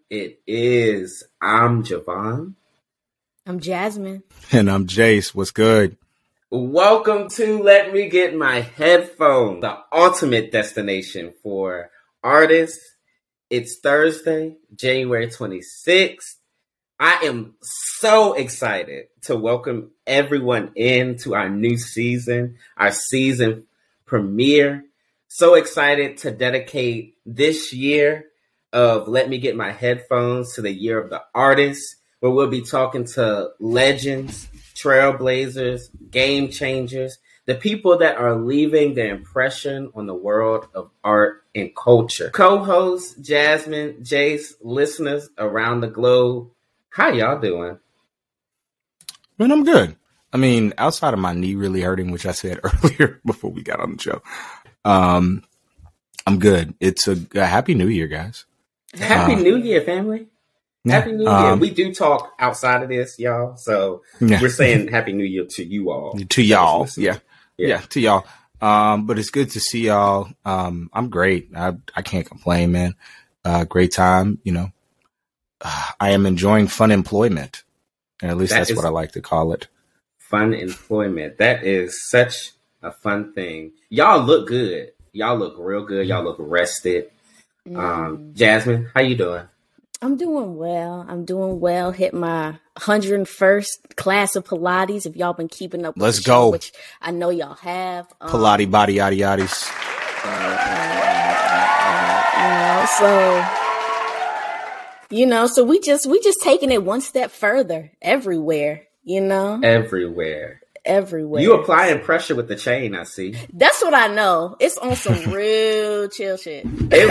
It is. I'm Javon. I'm Jasmine. And I'm Jace. What's good? Welcome to Let Me Get My Headphones, the ultimate destination for artists. It's Thursday, January 26th. I am so excited to welcome everyone into our new season, our season premiere. So excited to dedicate this year of Let Me Get My Headphones to the Year of the Artist, where we'll be talking to legends, trailblazers, game changers, the people that are leaving their impression on the world of art and culture. Co-host Jasmine, Jace, listeners around the globe, how y'all doing? Man, I'm good. I mean, outside of my knee really hurting, which I said earlier before we got on the show, I'm good. It's a Happy New Year, guys. Happy New Year, family. Happy New Year. We do talk outside of this, y'all. So we're saying Happy New Year to you all. To y'all. Yeah, to y'all. But it's good to see y'all. I'm great. I can't complain, man. Great time, you know. I am enjoying fun employment. And at least that's what I like to call it. Fun employment. That is such a fun thing. Y'all look good. Y'all look real good. Y'all look rested. Jasmine, how you doing? I'm doing well. Hit my 101st class of Pilates. If y'all been keeping up with Let's the go. show, which I know y'all have. Pilates, body, yaddy, yaddies. So we just taking it one step further everywhere, you know? Everywhere. You applying pressure with the chain, I see. That's what I know. It's on some real chill shit.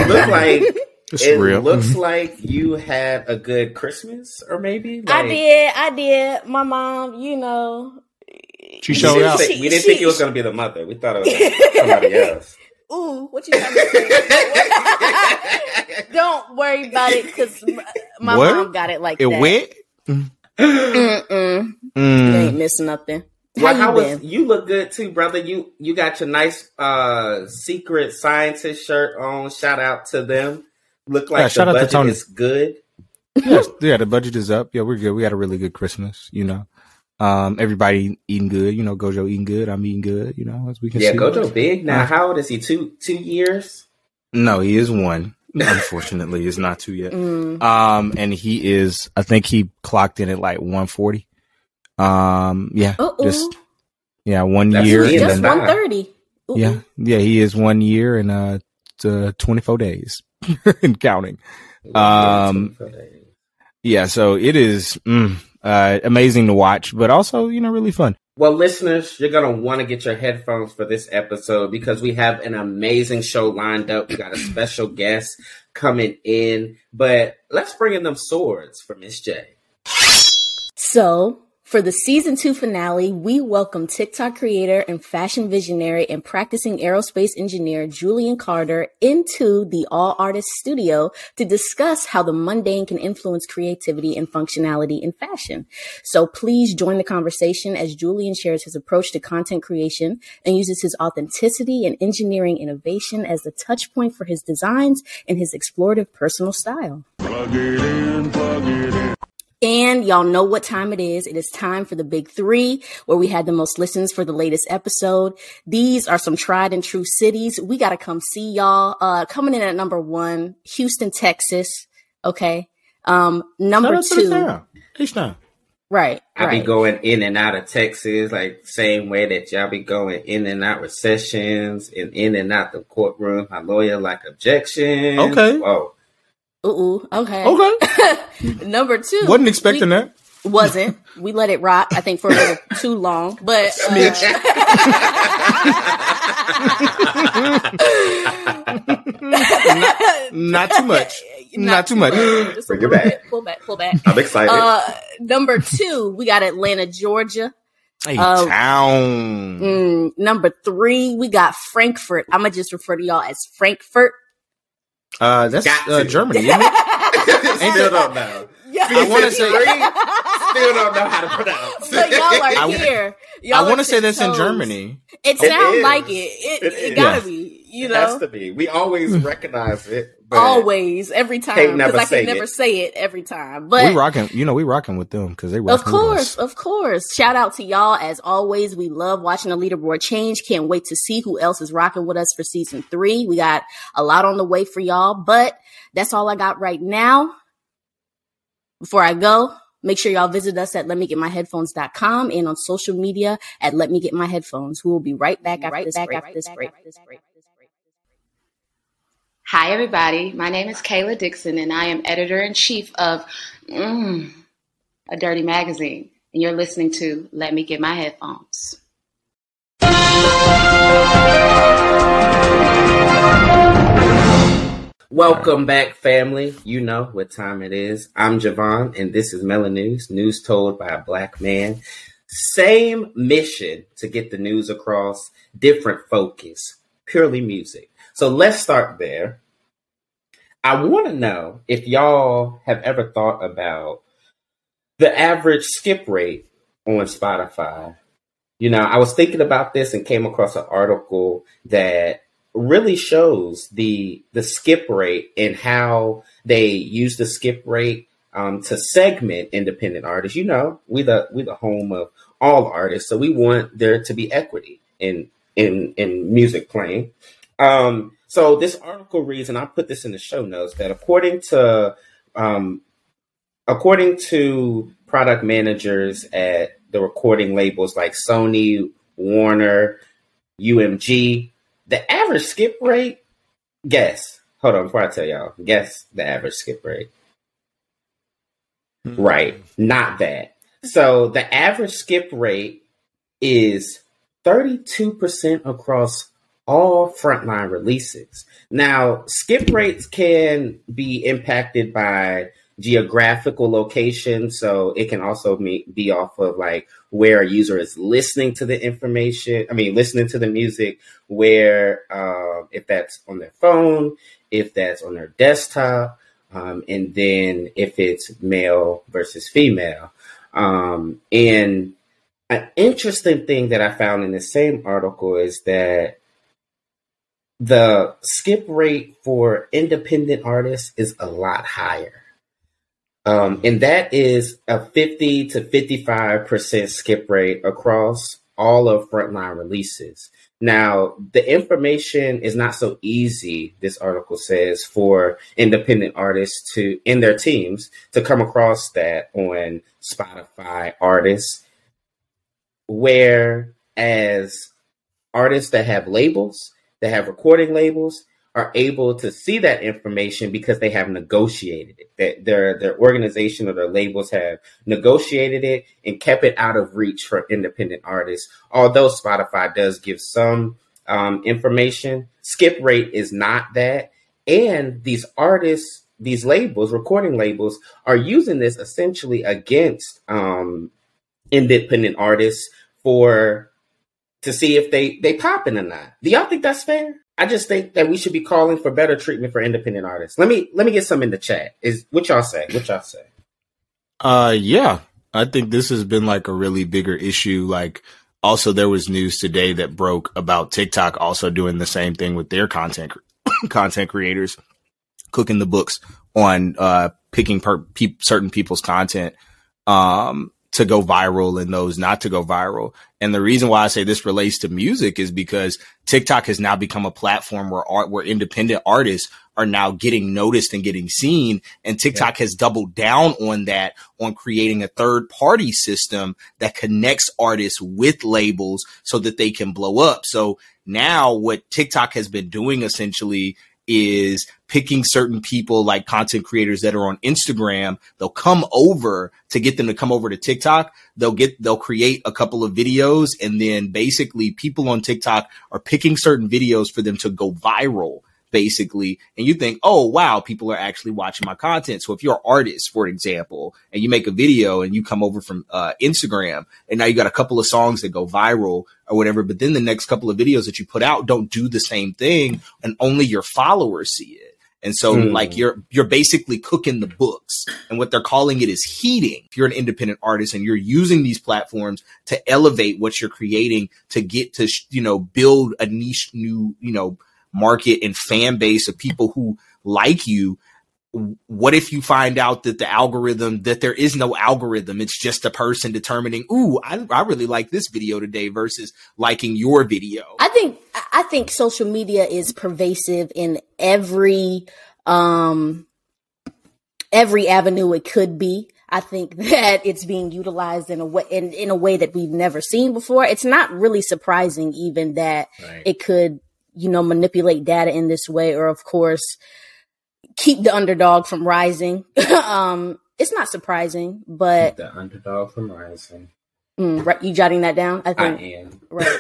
It looks like you had a good Christmas, or maybe? I did. My mom, you know. She showed out. We didn't think it was going to be the mother. We thought it was somebody else. Ooh, what you trying to say? Don't worry about it, because my mom got it like that. It went? You ain't missing nothing. You look good too, brother. You got your nice secret scientist shirt on. Shout out to them. Look like the budget is good. Yeah, the budget is up. Yeah, we're good. We had a really good Christmas, you know. Everybody eating good, you know. Gojo eating good. I'm eating good, you know, as we can see. Yeah, Gojo big. Now, how old is he? 2 years? No, he is 1. Unfortunately, he's not 2 yet. And he is, I think he clocked in at like 140. 1 year. Just 130. Yeah, he is 1 year and 24 days and counting. So it is amazing to watch, but also, you know, really fun. Well, listeners, you're going to want to get your headphones for this episode because we have an amazing show lined up. We got a special guest coming in, but let's bring in them swords for Miss J. So, for the season 2 finale, we welcome TikTok creator and fashion visionary and practicing aerospace engineer Julian Carter into the All Artists studio to discuss how the mundane can influence creativity and functionality in fashion. So please join the conversation as Julian shares his approach to content creation and uses his authenticity and engineering innovation as the touch point for his designs and his explorative personal style. Plug it in, plug it in. And y'all know what time it is. It is time for the big 3, where we had the most listens for the latest episode. These are some tried and true cities. We got to come see y'all. Coming in at number 1, Houston, Texas. Okay. Number 2. Right. I be going in and out of Texas, like same way that y'all be going in and out recessions and in and out the courtroom. My lawyer like objection. Okay. Whoa. Okay. Number 2. Wasn't expecting that. Wasn't. We let it rock, I think, for a little too long. But not too much. Not too much. Bring it back. Pull back. I'm excited. Number 2, we got Atlanta, Georgia. Town. Number 3, we got Frankfurt. I'm going to just refer to y'all as Frankfurt. That's Germany, isn't it? Still don't know. I want to say still don't know how to pronounce. So y'all are here. I want to say that's in Germany. It sounds like it. It gotta be. You know, it has to be. We always recognize it, always, every time, because I can never say it every time. But we rocking with them because they rocking with us. Of course. Shout out to y'all as always. We love watching the leaderboard change. Can't wait to see who else is rocking with us for season 3. We got a lot on the way for y'all, but that's all I got right now. Before I go, make sure y'all visit us at letmegetmyheadphones.com and on social media at Let Me Get My Headphones. We will be right back after this break. Hi, everybody. My name is Kayla Dixon, and I am editor-in-chief of A Dirty Magazine, and you're listening to Let Me Get My Headphones. Welcome back, family. You know what time it is. I'm Javon, and this is Melon News, news told by a black man. Same mission to get the news across, different focus, purely music. So let's start there. I want to know if y'all have ever thought about the average skip rate on Spotify. You know, I was thinking about this and came across an article that really shows the skip rate and how they use the skip rate to segment independent artists. You know, we the home of all artists, so we want there to be equity in music playing. So this article reads, and I'll put this in the show notes, that according to product managers at the recording labels like Sony, Warner, UMG, the average skip rate, guess. Hold on, before I tell y'all, guess the average skip rate. Mm-hmm. Right, not that. So the average skip rate is 32% across all frontline releases. Now, skip rates can be impacted by geographical location, so it can also be off of like where a user is listening to the listening to the music, where if that's on their phone, if that's on their desktop, and then if it's male versus female. And an interesting thing that I found in the same article is that the skip rate for independent artists is a lot higher. And that is a 50 to 55% skip rate across all of frontline releases. Now, the information is not so easy, this article says, for independent artists in their teams to come across that on Spotify artists, whereas artists that have labels, that have recording labels, are able to see that information because they have negotiated it. That their organization or their labels have negotiated it and kept it out of reach for independent artists. Although Spotify does give some information, skip rate is not that. And these artists, these labels, recording labels, are using this essentially against independent artists to see if they popping or not. Do y'all think that's fair? I just think that we should be calling for better treatment for independent artists. Let me get some in the chat. What y'all say? Yeah, I think this has been like a really bigger issue. Like, also there was news today that broke about TikTok also doing the same thing with their content creators, cooking the books on picking certain people's content to go viral and those not to go viral. And the reason why I say this relates to music is because TikTok has now become a platform where independent artists are now getting noticed and getting seen. And TikTok has doubled down on that, on creating a third party system that connects artists with labels so that they can blow up. So now what TikTok has been doing essentially is picking certain people, like content creators that are on Instagram. They'll come over to get them to come over to TikTok. They'll create a couple of videos, and then basically people on TikTok are picking certain videos for them to go viral, basically. And you think, oh, wow, people are actually watching my content. So if you're an artist, for example, and you make a video and you come over from Instagram, and now you got a couple of songs that go viral or whatever, but then the next couple of videos that you put out don't do the same thing, and only your followers see it. And so like you're basically cooking the books, and what they're calling it is heating. If you're an independent artist and you're using these platforms to elevate what you're creating to get to, build a niche new, market and fan base of people who like you. What if you find out that that there is no algorithm? It's just a person determining, ooh, I really like this video today versus liking your video. I think social media is pervasive in every avenue it could be. I think that it's being utilized in a way that we've never seen before. It's not really surprising even that it could, manipulate data in this way, or of course keep the underdog from rising. It's not surprising, but keep the underdog from rising. Right, you jotting that down? I think I am. Right.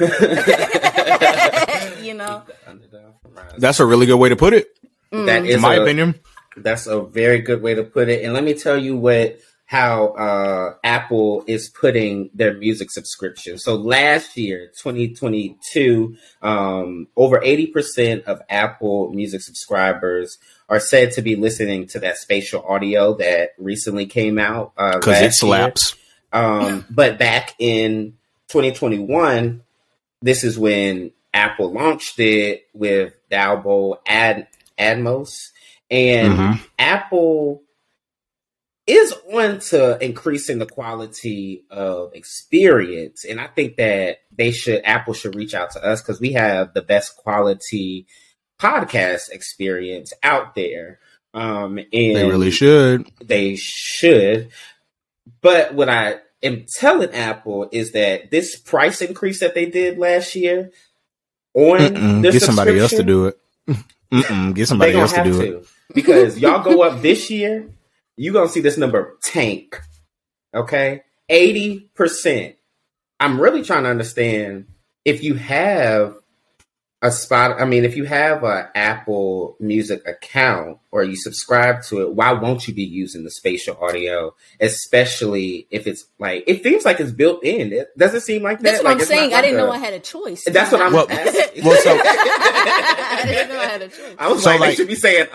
That's a really good way to put it. That is, in my opinion, that's a very good way to put it. And let me tell you how Apple is putting their music subscription. So last year, 2022, over 80% of Apple Music subscribers are said to be listening to that spatial audio that recently came out. Because it slaps. But back in 2021, this is when Apple launched it with Dolby Atmos. And Apple is on to increasing the quality of experience. And I think that Apple should reach out to us because we have the best quality podcast experience out there. And they really should. They should. But what I am telling Apple is that this price increase that they did last year on get somebody else to do it. Get somebody else to do it. Because y'all go up this year, you're going to see this number tank. Okay? 80%. I'm really trying to understand if you have if you have an Apple Music account or you subscribe to it, why won't you be using the spatial audio? Especially if it's it feels like it's built in. It doesn't seem like that. That's what I'm saying. I didn't know I had a choice. That's what I'm asking. I didn't know I had a choice. I was they should be saying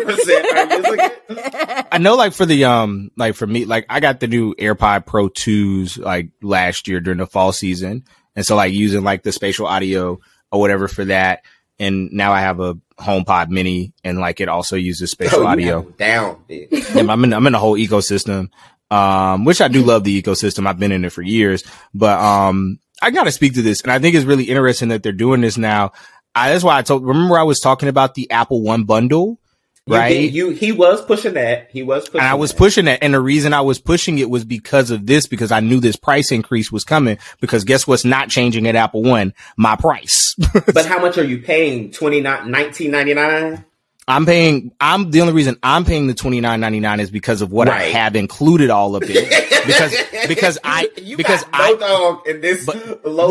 100%. I know, for the for me, I got the new AirPod Pro 2s last year during the fall season, and so using the spatial audio or whatever for that. And now I have a HomePod Mini, and it also uses spatial audio. Down, bitch. Yeah, I'm in the whole ecosystem, which I do love the ecosystem. I've been in it for years, but I got to speak to this, and I think it's really interesting that they're doing this now. That's why remember I was talking about the Apple One bundle, right? He was pushing that. And I was pushing that. And the reason I was pushing it was because of this, because I knew this price increase was coming, because guess what's not changing at Apple One? My price. But how much are you paying? $19.99? The only reason I'm paying the $29.99 is because of what I have included all of it. Because I in this no.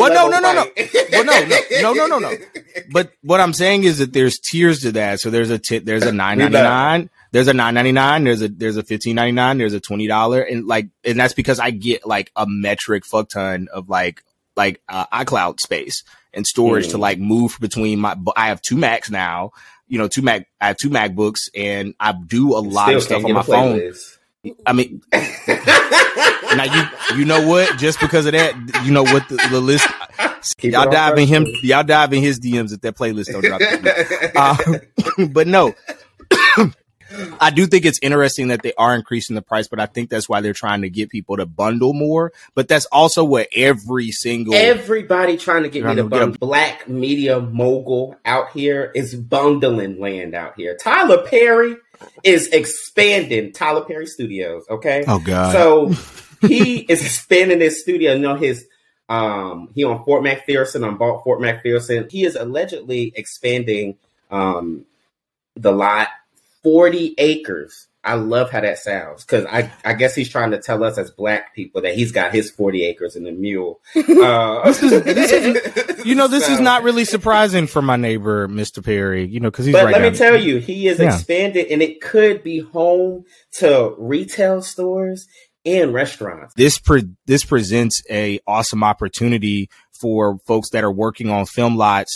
But what I'm saying is that there's tiers to that. So there's a $9.99, there's a $9.99, there's a $15.99, there's a $20, and that's because I get a metric fuck ton of iCloud space and storage to move between I have two Macs now. I have two MacBooks, and I do a lot of stuff on my phone. I mean, now you know what? Just because of that, you know what the list. Y'all dive in his DMs if that playlist don't drop. But no, I do think it's interesting that they are increasing the price, but I think that's why they're trying to get people to bundle more. But that's also what everybody trying to get me to bundle. Black media mogul out here is bundling land out here. Tyler Perry is expanding Tyler Perry Studios. Okay. Oh God. So he is expanding his studio. He on Fort McPherson, on Fort McPherson. He is allegedly expanding the lot 40 acres. I love how that sounds, because I guess he's trying to tell us as Black people that he's got his 40 acres in the mule. This is not really surprising for my neighbor, Mr. Perry, because he's But let me tell you, he is expanded, and it could be home to retail stores and restaurants. This presents a awesome opportunity for folks that are working on film lots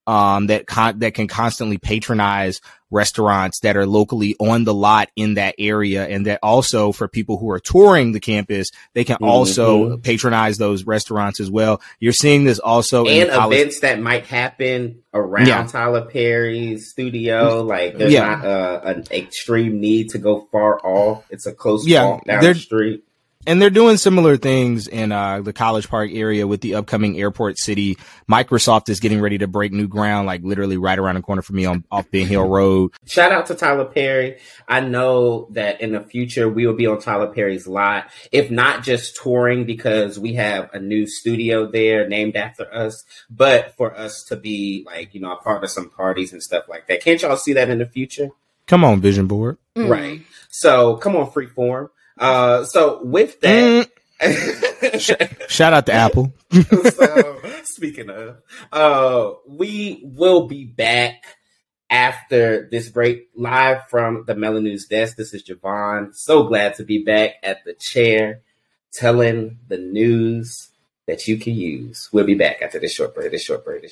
that can constantly patronize restaurants that are locally on the lot in that area. And that also for people who are touring the campus, they can also patronize those restaurants as well. You're seeing this also in events that might happen around Tyler Perry's studio. Like there's not an extreme need to go far off. It's a close walk down the street. And they're doing similar things in the College Park area with the upcoming Airport City. Microsoft is getting ready to break new ground, like literally right around the corner from me off Ben Hill Road. Shout out to Tyler Perry. I know that in the future we will be on Tyler Perry's lot, if not just touring because we have a new studio there named after us, but for us to be like, a part of some parties and stuff like that. Can't y'all see that in the future? Come on, Vision Board. Right. So come on, Freeform. So with that, shout out to Apple. So speaking of, we will be back after this break live from the Melon News desk. This is Javon. So glad to be back at the chair telling the news that you can use. We'll be back after this short break.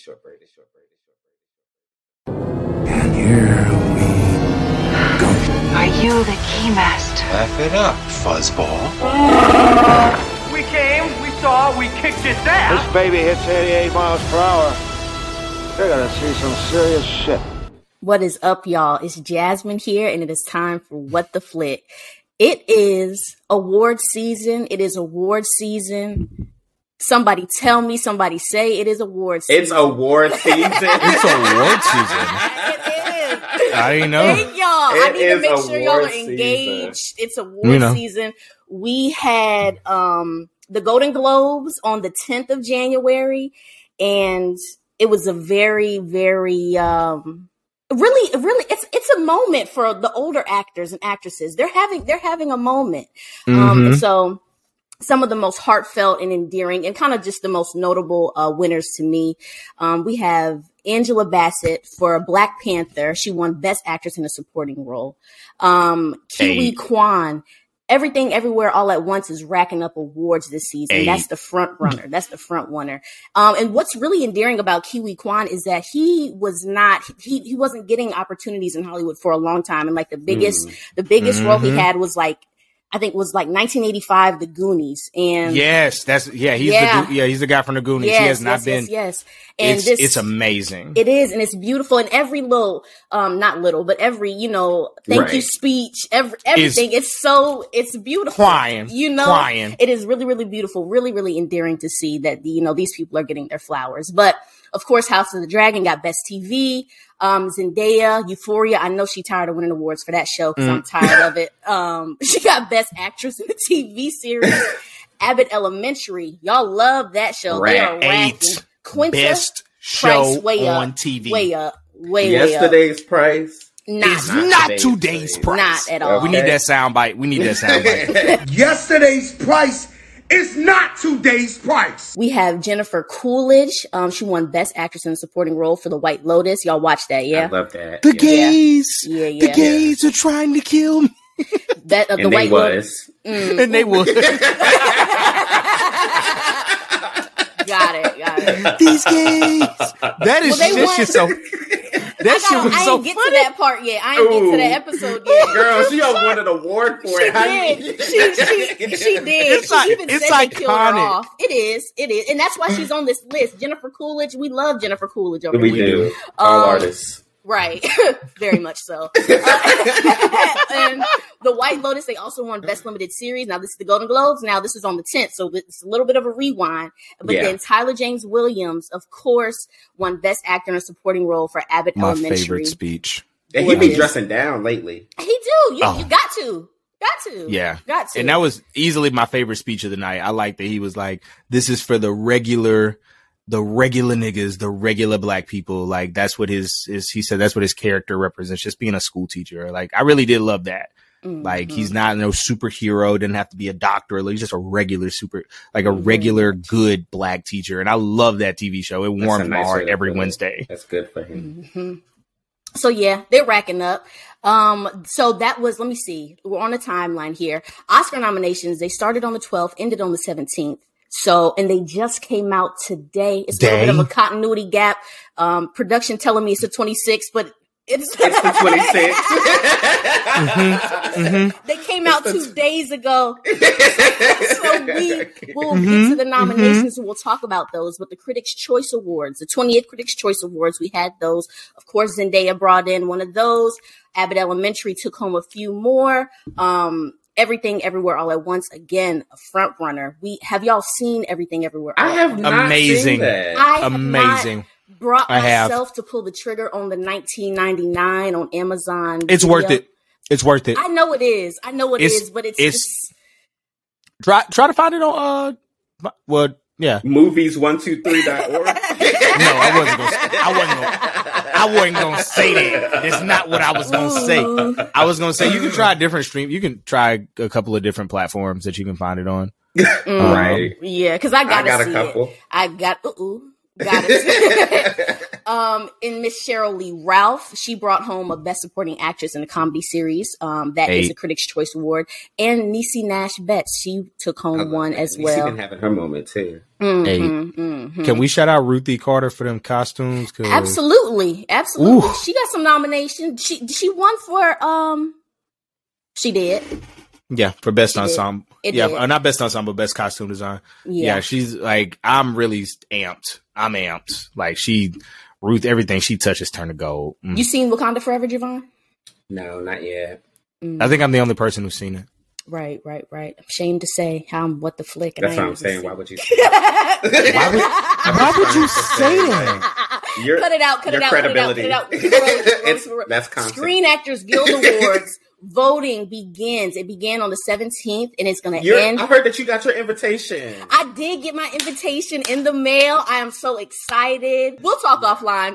And here we go. Are you the Keymaster? Laugh it up, fuzzball. We came, we saw, we kicked his ass. This baby hits 88 miles per hour. They're gonna see some serious shit. What is up, y'all? It's Jasmine here, and it is time for What the Flick. It is award season. Somebody tell me, somebody say it is award season. It's award season. It's award season. It is. I didn't know. Thank y'all. I need to make sure y'all are engaged. Season. It's award season. We had the Golden Globes on the 10th of January, and it was a very, very really it's a moment for the older actors and actresses. They're having a moment. So some of the most heartfelt and endearing and kind of just the most notable winners to me. We have Angela Bassett for Black Panther. She won Best Actress in a Supporting Role. Kiwi Kwan, Everything Everywhere All at Once is racking up awards this season. That's the front runner. And what's really endearing about Kiwi Kwan is that he wasn't getting opportunities in Hollywood for a long time. And like the biggest role he had was like 1985, The Goonies. And yes, he's the guy from The Goonies. He has not been. Yes. And it's amazing. It is. And it's beautiful. And every little, not little, but every, thank you speech, everything. It's beautiful. Crying. It is really, really beautiful. Really, really endearing to see that, these people are getting their flowers. But of course, House of the Dragon got Best TV. Zendaya, Euphoria. I know she's tired of winning awards for that show because I'm tired of it. She got Best Actress in a TV series. Abbott Elementary. Y'all love that show. They are racking. Quinta, Best show way on up, TV. Way up. Yesterday's price. Not today's price. Not at all. We need that soundbite. Yesterday's price is not today's price. We have Jennifer Coolidge. She won Best Actress in a Supporting Role for The White Lotus. Y'all watch that, yeah? I love that. The gays. Yeah. The gays are trying to kill me. That The and White Lotus. And they was. Got it. These gays. That is just so. That shit was so funny. I didn't get to that part yet. I didn't get to that episode yet. Girl, she won an award for it. She did. She even said they killed her off. It is. And that's why she's on this list. Jennifer Coolidge. We love Jennifer Coolidge over here. We do. All artists. Right. Very much so. And The White Lotus, they also won Best Limited Series. Now, this is the Golden Globes. Now, this is on the 10th, so it's a little bit of a rewind. But then Tyler James Williams, of course, won Best Actor in a Supporting Role for Abbott Elementary. My favorite speech. And he be dressing down lately. He do. You got to. Yeah. Got to. And that was easily my favorite speech of the night. I like that he was like, this is for the regular niggas, the regular black people. Like that's what he said, that's what his character represents, just being a school teacher. Like I really did love that. Mm-hmm. Like he's not no superhero, didn't have to be a doctor. He's just a regular regular good black teacher. And I love that TV show. It warms my heart every Wednesday. That's good for him. Mm-hmm. So yeah, they're racking up. So that was, let me see. We're on a timeline here. Oscar nominations, they started on the 12th, ended on the 17th. So, and they just came out today. It's a little bit of a continuity gap. Production telling me it's the 26th, but it's the 26th. They came out 2 days ago. So we will get to the nominations and we'll talk about those. But the Critics' Choice Awards, the 20th Critics' Choice Awards, we had those. Of course, Zendaya brought in one of those. Abbott Elementary took home a few more. Everything Everywhere All at Once, again, a front runner. Have y'all seen Everything Everywhere All I have not seen that. I have brought myself to pull the trigger on the $19.99 on Amazon. It's worth it. It's worth it. I know it is. But it's just try to find it on movies123.org. No, I wasn't gonna say that. That's not what I was gonna say. I was gonna say you can try a different stream. You can try a couple of different platforms that you can find it on. Right. Yeah, because I got a couple. It. I got it. And Miss Cheryl Lee Ralph, she brought home a Best Supporting Actress in a Comedy Series. That is a Critics' Choice Award. And Niecy Nash Betts, she took home one as well. She's been having her moment too. Can we shout out Ruthie Carter for them costumes? Absolutely. Ooh. She got some nominations. She won for she did. Yeah, for Best Ensemble. Not Best Ensemble, Best Costume Design. Yeah, she's like, I'm really amped. I'm amped. Like Ruth, everything she touches turn to gold. You seen Wakanda Forever, Javon? No, not yet. I think I'm the only person who's seen it. Right. I'm ashamed to say what the flick. That's what I'm saying. Why would you say that? Why would you say that? Cut it out. That's content. Screen Actors Guild Awards. Voting begins. It began on the 17th and it's going to end. I heard that you got your invitation. I did get my invitation in the mail. I am so excited. We'll talk offline,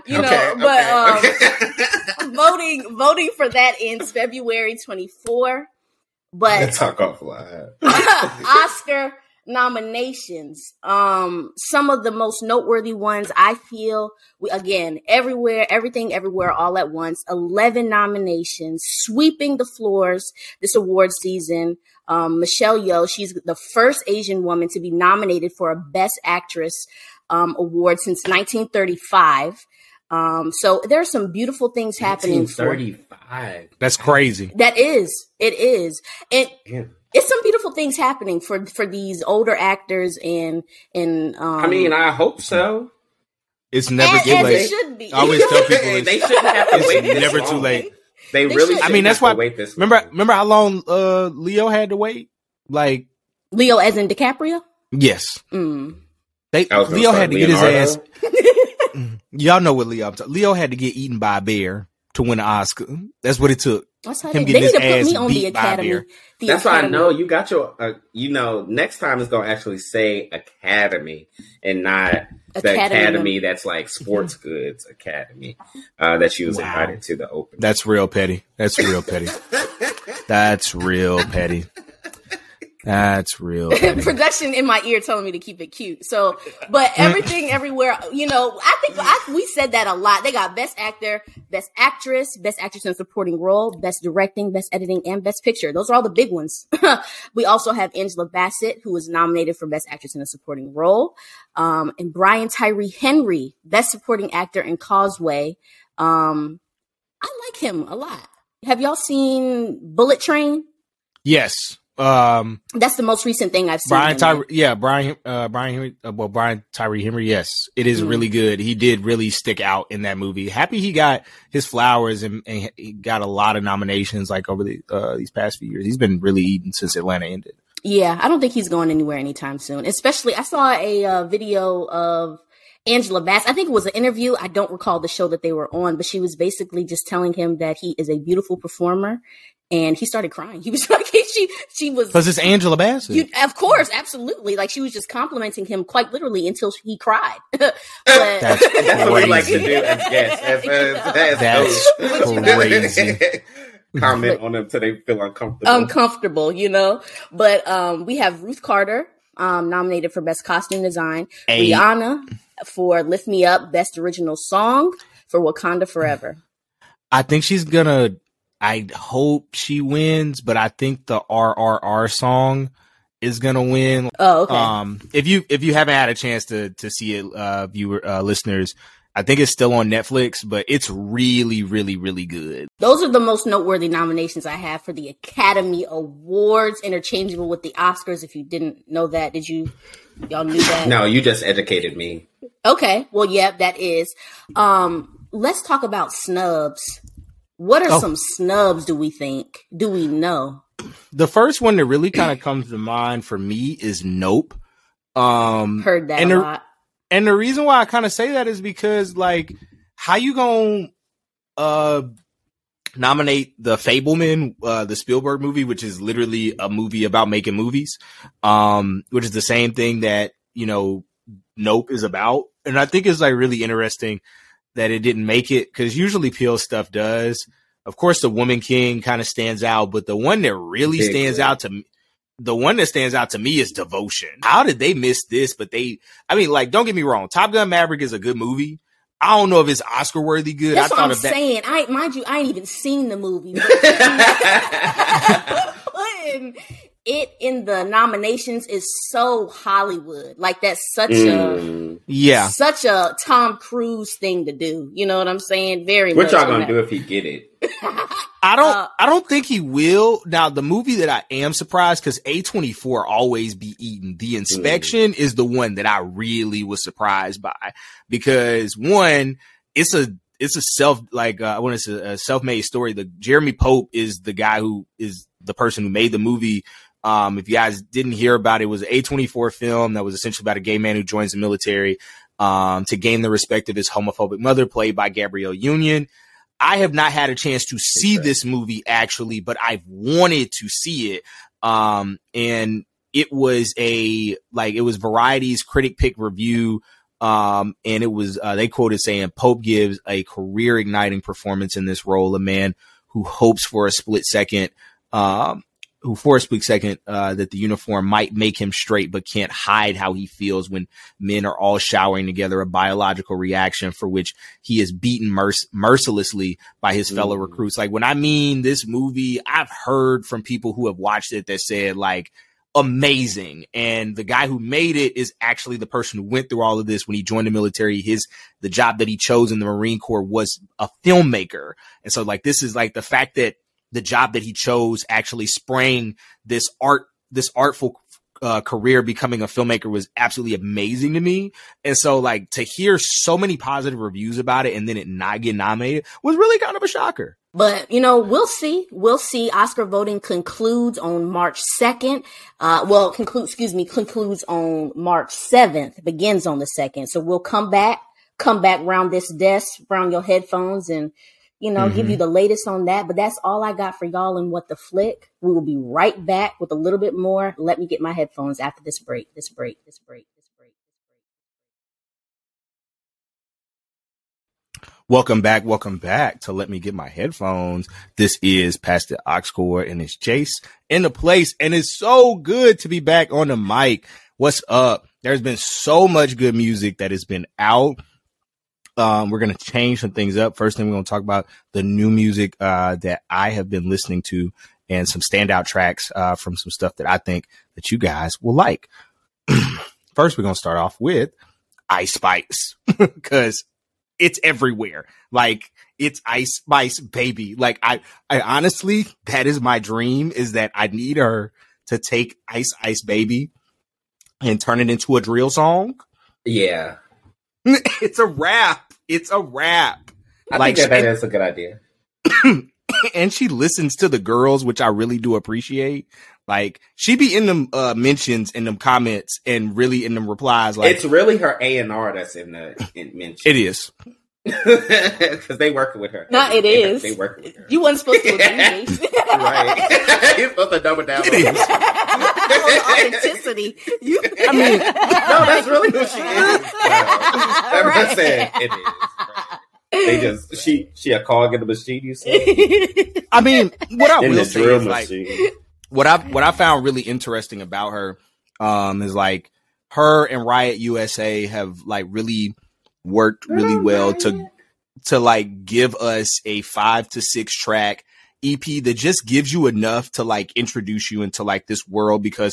voting for that ends February 24. But let's talk offline. Oscar nominations. Some of the most noteworthy ones, I feel, Everything Everywhere All at Once, 11 nominations, sweeping the floors this award season. Michelle Yeoh, she's the first Asian woman to be nominated for a Best Actress award since 1935. So there are some beautiful things happening. 1935. That's crazy. It is. It's some beautiful things happening for these older actors and I mean, I hope so. It's never too late. It should be. I always tell people they shouldn't have to wait. It's never too late. They really. I mean, that's why. Wait this remember how long Leo had to wait? Like Leo, as in DiCaprio. Yes. Mm. Leo had to get his ass. Y'all know what Leo. Leo had to get eaten by a bear to win an Oscar. That's what it took. That's how they need to put me on the Academy. That's why I know you got your. Next time it's gonna actually say Academy and not the Academy that's like Sports Goods Academy that she was invited to the open. That's real petty. That's real petty. Production in my ear telling me to keep it cute. So, but Everything Everywhere, I think we said that a lot. They got Best Actor, Best Actress, Best Actress in a Supporting Role, Best Directing, Best Editing, and Best Picture. Those are all the big ones. We also have Angela Bassett, who was nominated for Best Actress in a Supporting Role. And Brian Tyree Henry, Best Supporting Actor in Causeway. I like him a lot. Have y'all seen Bullet Train? Yes. That's the most recent thing I've seen. Brian Tyree Henry. Yes, it is really good. He did really stick out in that movie. Happy he got his flowers and he got a lot of nominations like over these past few years. He's been really eating since Atlanta ended. Yeah, I don't think he's going anywhere anytime soon. Especially, I saw a video of Angela Bassett. I think it was an interview. I don't recall the show that they were on, but she was basically just telling him that he is a beautiful performer. And he started crying. He was like, she was. Because it's Angela Bassett. Of course, absolutely. Like she was just complimenting him quite literally until he cried. That's what we like to do as guests. That's crazy. Comment on them till they feel uncomfortable. But we have Ruth Carter nominated for Best Costume Design. Rihanna for Lift Me Up, Best Original Song for Wakanda Forever. I think she's gonna. I hope she wins, but I think the RRR song is gonna win. Oh, okay. If you haven't had a chance to see it, listeners, I think it's still on Netflix, but it's really, really, really good. Those are the most noteworthy nominations I have for the Academy Awards, interchangeable with the Oscars. If you didn't know that, y'all knew that? No, you just educated me. Okay. Well, yeah, that is. Let's talk about snubs. What are some snubs do we know? The first one that really kind of comes to mind for me is Nope. Heard that a lot. And the reason why I kind of say that is because, like, how you gonna nominate The Fableman, the Spielberg movie, which is literally a movie about making movies, which is the same thing that, Nope is about. And I think it's like really interesting that it didn't make it, because usually Peele stuff does. Of course, The Woman King kind of stands out, but the one that really stands out to me, is Devotion. How did they miss this? But don't get me wrong. Top Gun Maverick is a good movie. I don't know if it's Oscar worthy good. That's what I'm saying. Mind you, I ain't even seen the movie. But putting it in the nominations is so Hollywood. Like, that's such a Tom Cruise thing to do. You know what I'm saying? What y'all gonna do if he get it? I don't think he will. Now, the movie that I am surprised, because A24 always be eating. The Inspection is the one that I really was surprised by, because one, it's a self-made story. The Jeremy Pope is the guy who is the person who made the movie. If you guys didn't hear about it, was an A24 film that was essentially about a gay man who joins the military, to gain the respect of his homophobic mother, played by Gabrielle Union. I have not had a chance to see this movie actually, but I've wanted to see it. And it was Variety's critic pick review. And it was, they quoted saying Pope gives a career igniting performance in this role, a man who hopes for a split second, that the uniform might make him straight, but can't hide how he feels when men are all showering together, a biological reaction for which he is beaten mercilessly by his fellow recruits. Like, when I mean this movie, I've heard from people who have watched it that said, like, amazing. And the guy who made it is actually the person who went through all of this when he joined the military. The job that he chose in the Marine Corps was a filmmaker. And so, like, this is like the fact that the job that he chose actually sprang this artful career becoming a filmmaker was absolutely amazing to me. And so, like, to hear so many positive reviews about it and then it not get nominated was really kind of a shocker. But, we'll see. Oscar voting concludes on March 2nd. Concludes on March 7th, begins on the 2nd. So we'll come back round this desk, round your headphones, and give you the latest on that. But that's all I got for y'all in What the Flick. We will be right back with a little bit more. Let me get my headphones after this break. Welcome back to Let Me Get My Headphones. This is Pastor Oxcore and it's Chase in the place. And it's so good to be back on the mic. What's up? There's been so much good music that has been out. We're going to change some things up. First thing, we're going to talk about the new music that I have been listening to and some standout tracks from some stuff that I think that you guys will like. First, we're going to start off with Ice Spice because it's everywhere. Like, it's Ice Spice, baby. Like, I honestly, that is my dream, is that I need her to take Ice Ice Baby and turn it into a drill song. Yeah. It's a rap. I think that is a good idea. And she listens to the girls, which I really do appreciate. Like, she be in them mentions, in them comments, and really in them replies. Like, it's really her A&R that's in mentions. It is. Because they working with her. No, it is. They working with her. You wasn't supposed to agree. Right. You're supposed to dumb it down. Authenticity. No, that's really who she is. Right. Said it is. Right. They just she a cog in the machine. You say. I mean, what I will say is, like, what I found really interesting about her is, like, her and Riot USA have, like, really worked really well to like give us a 5 to 6 track EP that just gives you enough to, like, introduce you into, like, this world, because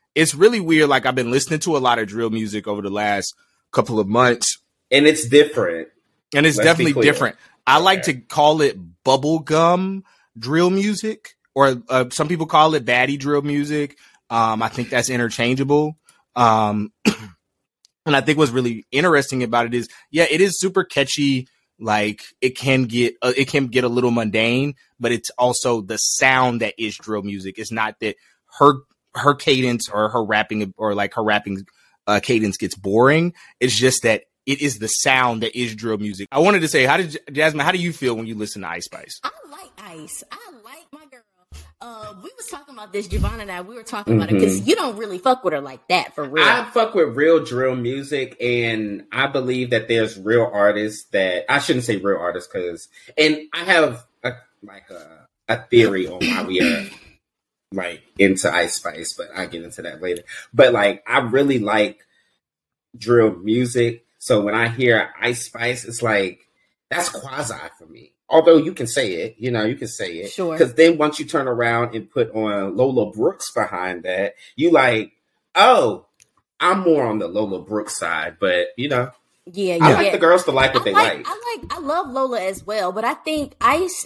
it's really weird. Like I've been listening to a lot of drill music over the last couple of months, and it's different. And it's definitely different. I like to call it bubblegum drill music, or some people call it baddie drill music. I think that's interchangeable. And I think what's really interesting about it is, it is super catchy. Like it can get a little mundane, but it's also the sound that is drill music. It's not that her cadence or her rapping cadence gets boring. It's just that it is the sound that is drill music. I wanted to say, Jasmine, how do you feel when you listen to Ice Spice? I like Ice. I like my girl. We was talking about this, Javon and I. We were talking about it because you don't really fuck with her like that, for real. I fuck with real drill music, and I believe that there's real artists that I shouldn't say real artists and I have a theory on why we are like into Ice Spice, but I'll get into that later. But like, I really like drill music, so when I hear Ice Spice, it's like that's quasi for me. Although you can say it, you can say it. Sure. Because then once you turn around and put on Lola Brooks behind that, you like, oh, I'm more on the Lola Brooks side. But, I like the girls to like what they like. I love Lola as well. But I think Ice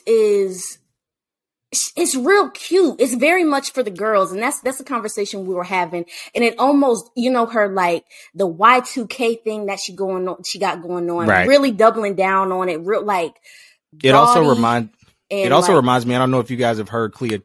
it's real cute. It's very much for the girls. And that's a conversation we were having. And it almost, her like the Y2K thing that she got going on, right. Really doubling down on it. Real like, It also reminds me. I don't know if you guys have heard Clea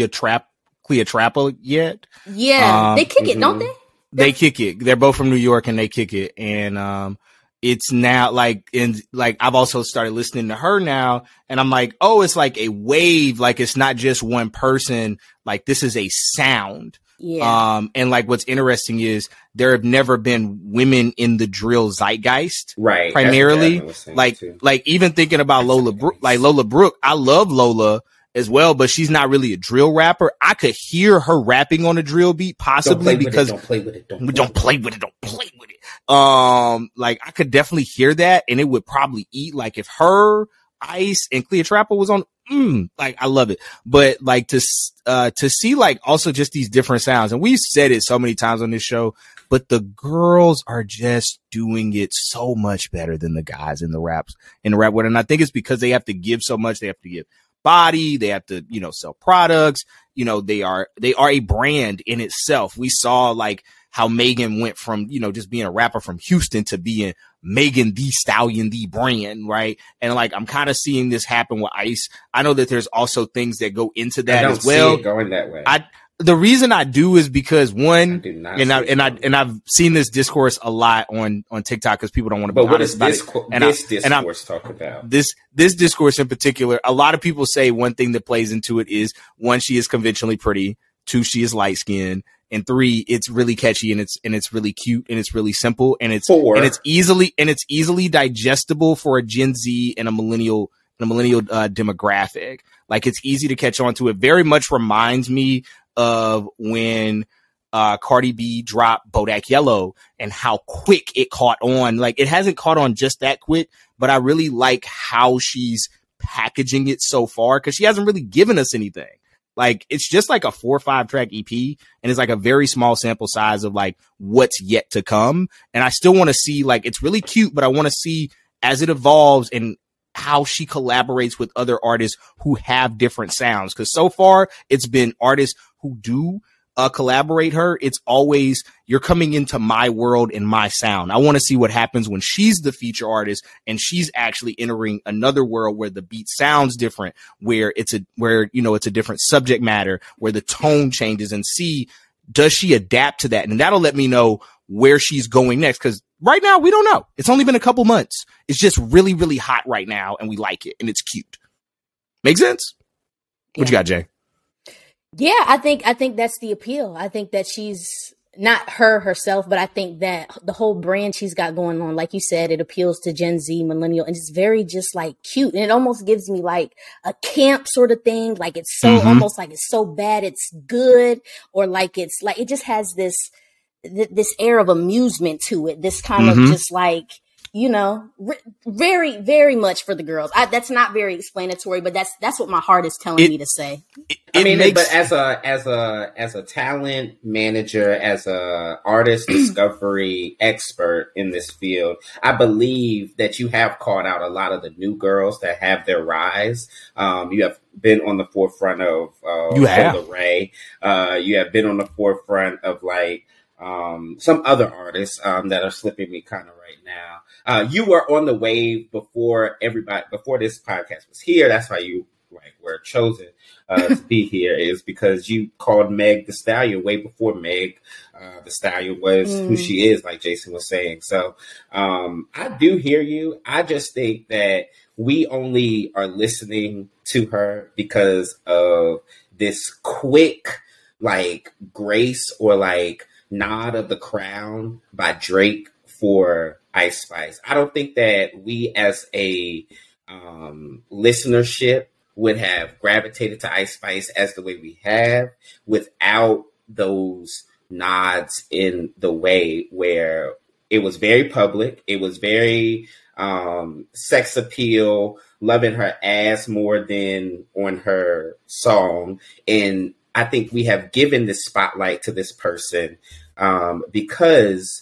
Trappa yet. Yeah, they kick it, don't they? They kick it. They're both from New York, and they kick it. And it's now I've also started listening to her now, and I'm like, oh, it's like a wave. Like it's not just one person. Like this is a sound. Yeah. And like what's interesting is there have never been women in the drill zeitgeist, right? Primarily, like even thinking about Lola Brooke, I love Lola as well, but she's not really a drill rapper. I could hear her rapping on a drill beat, possibly because don't play with it. Don't play with it. Like I could definitely hear that, and it would probably eat. Like if her, Ice, and Clea Trappa was on. Like I love it, but like to see like also just these different sounds, and we've said it so many times on this show, but the girls are just doing it so much better than the guys in the rap world, and I think it's because they have to give so much. They have to give body, they have to sell products. They are a brand in itself. We saw like how Megan went from just being a rapper from Houston to being Megan Thee Stallion, the brand, right? And like I'm kind of seeing this happen with Ice. I know that there's also things that go into that as well. See it going that way. The reason I do is because I've seen this discourse a lot on TikTok because people don't want to be honest about it. This discourse talk about? This discourse in particular, a lot of people say one thing that plays into it is 1, she is conventionally pretty. 2, she is light skinned. And 3, it's really catchy and it's really cute and it's really simple and it's 4, and it's easily digestible for a Gen Z and a millennial demographic. Like it's easy to catch on to. It very much reminds me of when Cardi B dropped Bodak Yellow and how quick it caught on. Like it hasn't caught on just that quick, but I really like how she's packaging it so far because she hasn't really given us anything. Like it's just like a 4 or 5 track EP, and it's like a very small sample size of like what's yet to come. And I still want to see, like, it's really cute, but I want to see as it evolves and how she collaborates with other artists who have different sounds. Cause so far it's been artists who do collaborate her. It's always, you're coming into my world and my sound. I want to see what happens when she's the feature artist and she's actually entering another world where the beat sounds different, where it's a different subject matter, where the tone changes, and see, does she adapt to that? And that'll let me know where she's going next. Cause right now we don't know. It's only been a couple months. It's just really, really hot right now and we like it and it's cute. Make sense? What you got, Jay? Yeah, I think that's the appeal. I think that she's not herself, but I think that the whole brand she's got going on, like you said, it appeals to Gen Z, millennial, and it's very just like cute. And it almost gives me like a camp sort of thing. Like it's so almost like it's so bad it's good, or like it's like it just has this air of amusement to it. This kind of just like you know, very, very much for the girls. That's not very explanatory, but that's what my heart is telling me to say. But as a talent manager, as a artist discovery expert in this field, I believe that you have called out a lot of the new girls that have their rise. You have been on the forefront of Cola Ray. You have been on the forefront of like some other artists that are slipping me kind of right now. You were on the wave before this podcast was here. That's why you were chosen to be here, is because you called Meg Thee Stallion way before Meg Thee Stallion was who she is, like Jason was saying. So I do hear you. I just think that we only are listening to her because of this quick like grace or like nod of the crown by Drake for Ice Spice. I don't think that we as a listenership would have gravitated to Ice Spice as the way we have without those nods in the way where it was very public. It was very sex appeal, loving her ass more than on her song. And I think we have given this spotlight to this person because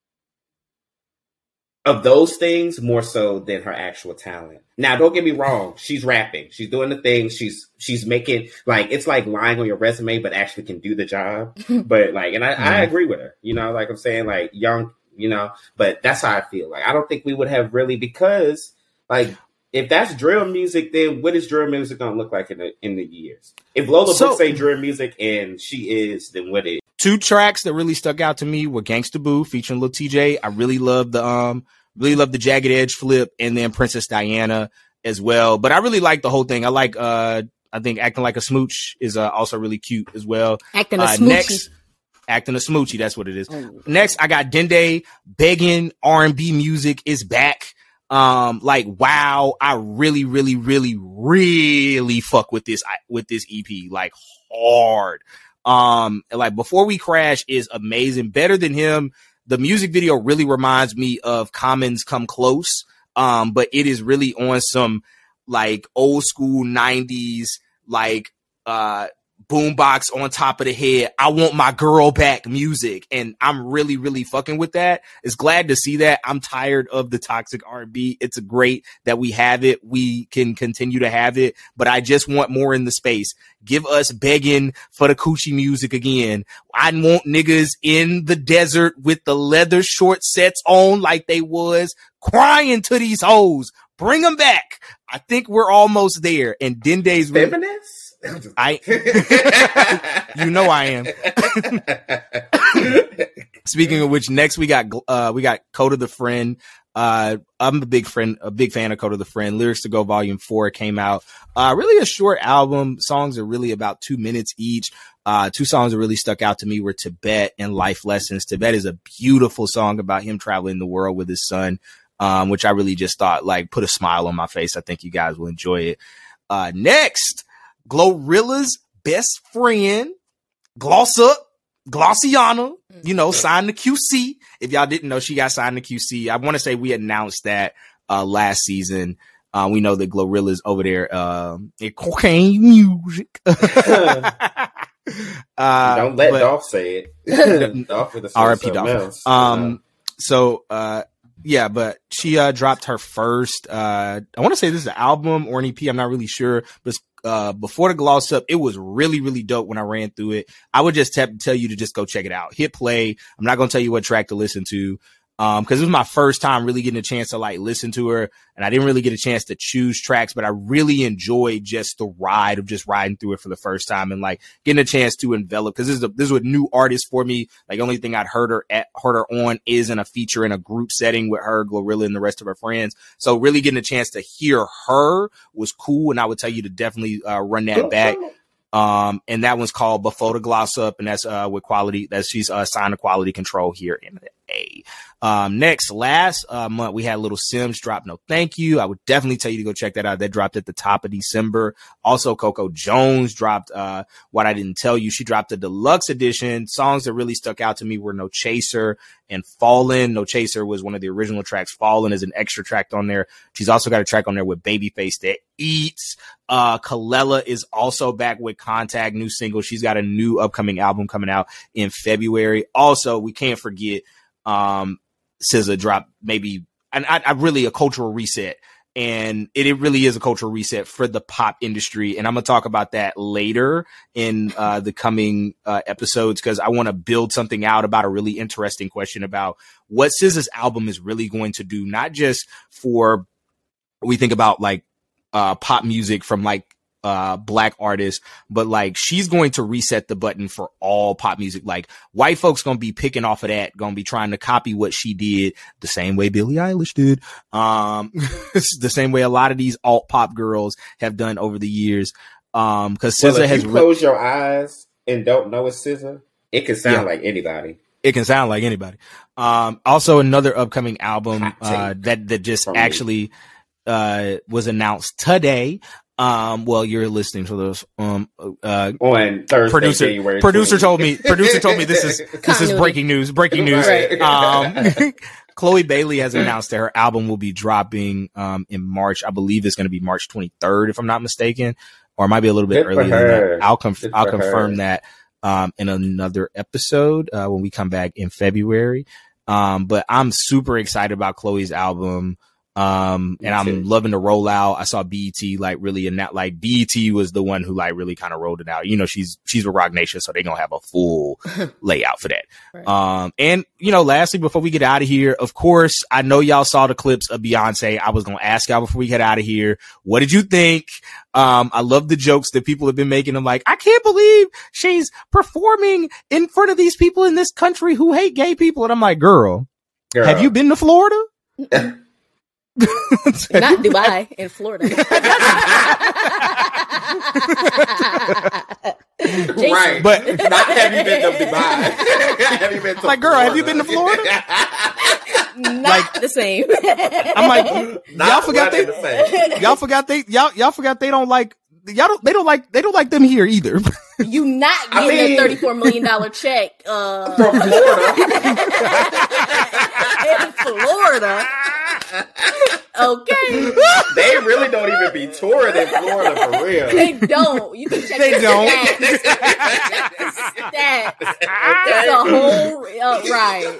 of those things more so than her actual talent. Now, don't get me wrong. She's rapping. She's doing the thing. She's making, like, it's like lying on your resume, but actually can do the job. But like, and I agree with her, you know, like I'm saying, like young, you know, but that's how I feel. Like, I don't think we would have really, because like, if that's drill music, then what is drill music going to look like in the years? If Lola Brooke say drill music and she is, then what is? Two tracks that really stuck out to me were Gangsta Boo featuring Lil TJ. I really love the Jagged Edge flip, and then Princess Diana as well. But I really like the whole thing. I like I think Acting Like a Smooch is also really cute as well. Acting a Smoochie. Next, Acting a Smoochie, that's what it is. Next, I got Dende begging R&B music is back. Like, wow, I really, really, really, really fuck with this EP, like hard. Like Before We Crash is amazing. Better Than Him. The music video really reminds me of Common's Come Close. But it is really on some like old school 90s, like, boombox on top of the head. I want my girl back music. And I'm really, really fucking with that. It's glad to see that. I'm tired of the toxic R&B. It's great that we have it. We can continue to have it, but I just want more in the space. Give us begging for the coochie music again. I want niggas in the desert with the leather short sets on like they was crying to these hoes. Bring them back. I think we're almost there. And Dende's feminist. You know I am. Speaking of which, next we got Code of the Friend. I'm a big fan of Code of the Friend. Lyrics to Go Volume 4 came out. Really a short album. Songs are really about 2 minutes each. Two songs that really stuck out to me were Tibet and Life Lessons. Tibet is a beautiful song about him traveling the world with his son, which I really just thought like put a smile on my face. I think you guys will enjoy it. Next, Glorilla's Best Friend, Gloss Up, Glossiana, you know, signed to QC. If y'all didn't know, she got signed to QC. I want to say we announced that last season. We know that Glorilla's over there in Cocaine Music. Don't let Dolph say it. Dolph with the R.I.P. Dolph. Yeah, but she dropped her first, I want to say this is an album or an EP. I'm not really sure, but before the Gloss Up, it was really, really dope when I ran through it. I would just tell you to just go check it out. Hit play. I'm not going to tell you what track to listen to. Cause it was my first time really getting a chance to like listen to her, and I didn't really get a chance to choose tracks, but I really enjoyed just the ride of just riding through it for the first time and like getting a chance to envelop. Cause this was a new artist for me. Like only thing I'd heard her on is in a feature in a group setting with her, Glorilla, and the rest of her friends. So really getting a chance to hear her was cool. And I would tell you to definitely, run that back. And that one's called Before the Gloss Up, and that's with Quality. She's signed to Quality Control here in today. Next, last month, we had Little Sims drop No Thank You. I would definitely tell you to go check that out. That dropped at the top of December. Also, Coco Jones dropped What I Didn't Tell You. She dropped a deluxe edition. Songs that really stuck out to me were No Chaser and Fallen. No Chaser was one of the original tracks. Fallen is an extra track on there. She's also got a track on there with Babyface that eats. Kalela is also back with Contact, new single. She's got a new upcoming album coming out in February. Also, we can't forget SZA dropped maybe I really a cultural reset. And it really is a cultural reset for the pop industry. And I'm going to talk about that later in the coming episodes, because I want to build something out about a really interesting question about what SZA's album is really going to do, not just for, we think about like pop music from like Black artists, but like she's going to reset the button for all pop music. Like white folks gonna be picking off of that, gonna be trying to copy what she did the same way Billie Eilish did, the same way a lot of these alt pop girls have done over the years. Because SZA has close your eyes and don't know it's SZA, it can sound like anybody. It can sound like anybody. Also another upcoming album that just actually was announced today. Well, you're listening to those. On Thursday, January. Producer told me this is breaking news. Breaking news. Right. Chloe Bailey has announced that her album will be dropping in March. I believe it's going to be March 23rd, if I'm not mistaken, or it might be a little bit earlier than that. I'll confirm that in another episode when we come back in February. But I'm super excited about Chloe's album. And I'm loving the rollout. I saw BET like really in that, like BET was the one who like really kind of rolled it out. You know, she's with Roc Nation, so they're gonna have a full layout for that. Right. And you know, lastly, before we get out of here, of course, I know y'all saw the clips of Beyonce. I was gonna ask y'all before we get out of here, what did you think? I love the jokes that people have been making. I'm like, I can't believe she's performing in front of these people in this country who hate gay people. And I'm like, girl. Have you been to Florida? Not Dubai, in Florida. Right, but not have you been to Dubai? Have you been to like, girl, Florida? Have you been to Florida? Not like, the same. I'm like, y'all forgot they don't like. They don't like them here either. You not getting a $34 million check from Florida. In Florida. Okay. They really don't even be touring in Florida for real. They don't. You can check they don't. Stats. It's a whole right.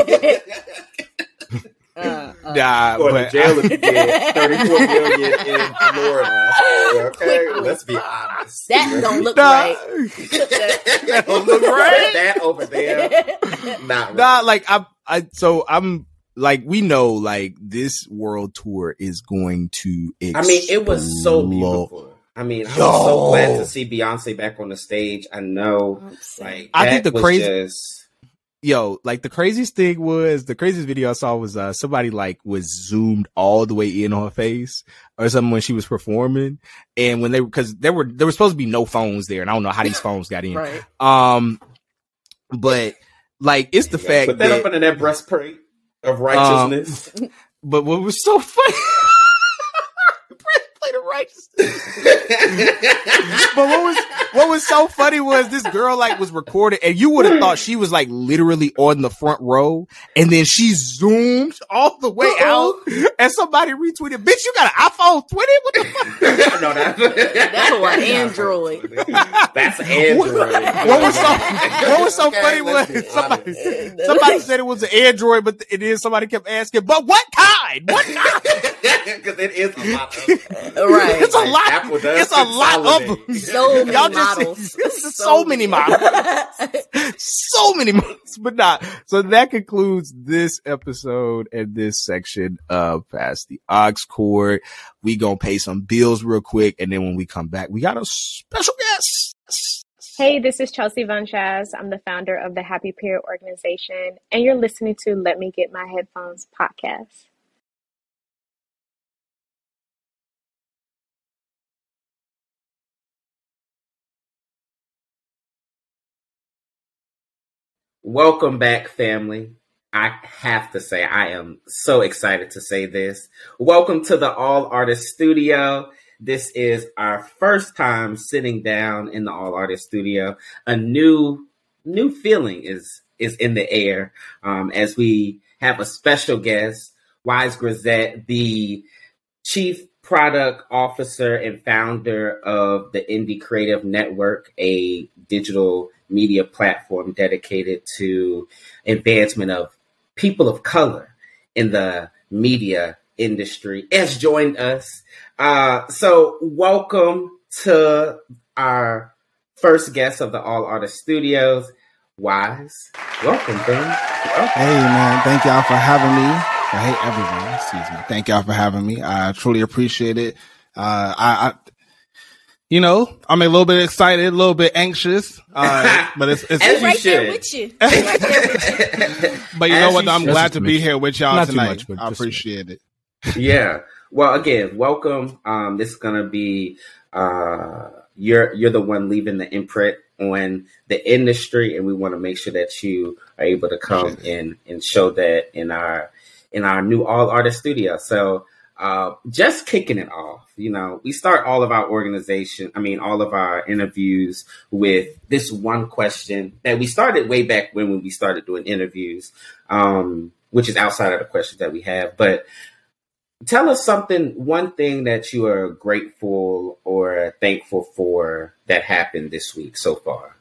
Going to jail if you get $34 million in Florida. Okay, let's be honest. That don't look right. That don't look right. That over there, not right. Like I'm like, we know like this world tour is going to explode. I mean, it was so beautiful. I mean, I was so glad to see Beyonce back on the stage. I know, like, I think the craziest video I saw was somebody like was zoomed all the way in on her face or something when she was performing, and when because there were supposed to be no phones there, and I don't know how these phones got in. Right. But like, it's the fact put that up under that breastplate of righteousness. But what was so funny? Breastplate of righteousness. But what was so funny was this girl like was recorded, and you would have thought she was like literally on the front row, and then she zoomed all the way out, and somebody retweeted, "Bitch, you got an iPhone 20? What the fuck?" No, that's an Android. That's an Android. What was so funny was somebody said it was an Android, but it is somebody kept asking, but what kind? What kind? Because it is a lot of right. It's a lot. It's a lot of them. So many models. So many models. So many models. But not. So that concludes this episode and this section of Past the Aux Cord. We gonna pay some bills real quick, and then when we come back, we got a special guest. Hey, this is Chelsea Von Chaz. I'm the founder of the Happy Period organization, and you're listening to Let Me Get My Headphones podcast. Welcome back, family. I have to say, I am so excited to say this. Welcome to the All Artist Studio. This is our first time sitting down in the All Artist Studio. A new feeling is in the air as we have a special guest, Wise Grisette, the Chief Product Officer and founder of the Indie Creative Network, a digital media platform dedicated to advancement of people of color in the media industry, has joined us. So welcome to our first guest of the All Artist Studios, Wise. Welcome, Ben. Hey, man. Thank y'all for having me. Hey, everyone. Excuse me. Thank y'all for having me. I truly appreciate it. You know, I'm a little bit excited, a little bit anxious, but it's right there with you. Right there with you. But you know what? I'm glad to be here with y'all tonight. I appreciate it. Yeah. Well, again, welcome. This is gonna be you're the one leaving the imprint on the industry, and we want to make sure that you are able to come in and show that in our new All Artist Studio. So. Just kicking it off, you know, we start all of our interviews with this one question that we started way back when we started doing interviews, which is outside of the questions that we have. But tell us one thing that you are grateful or thankful for that happened this week so far.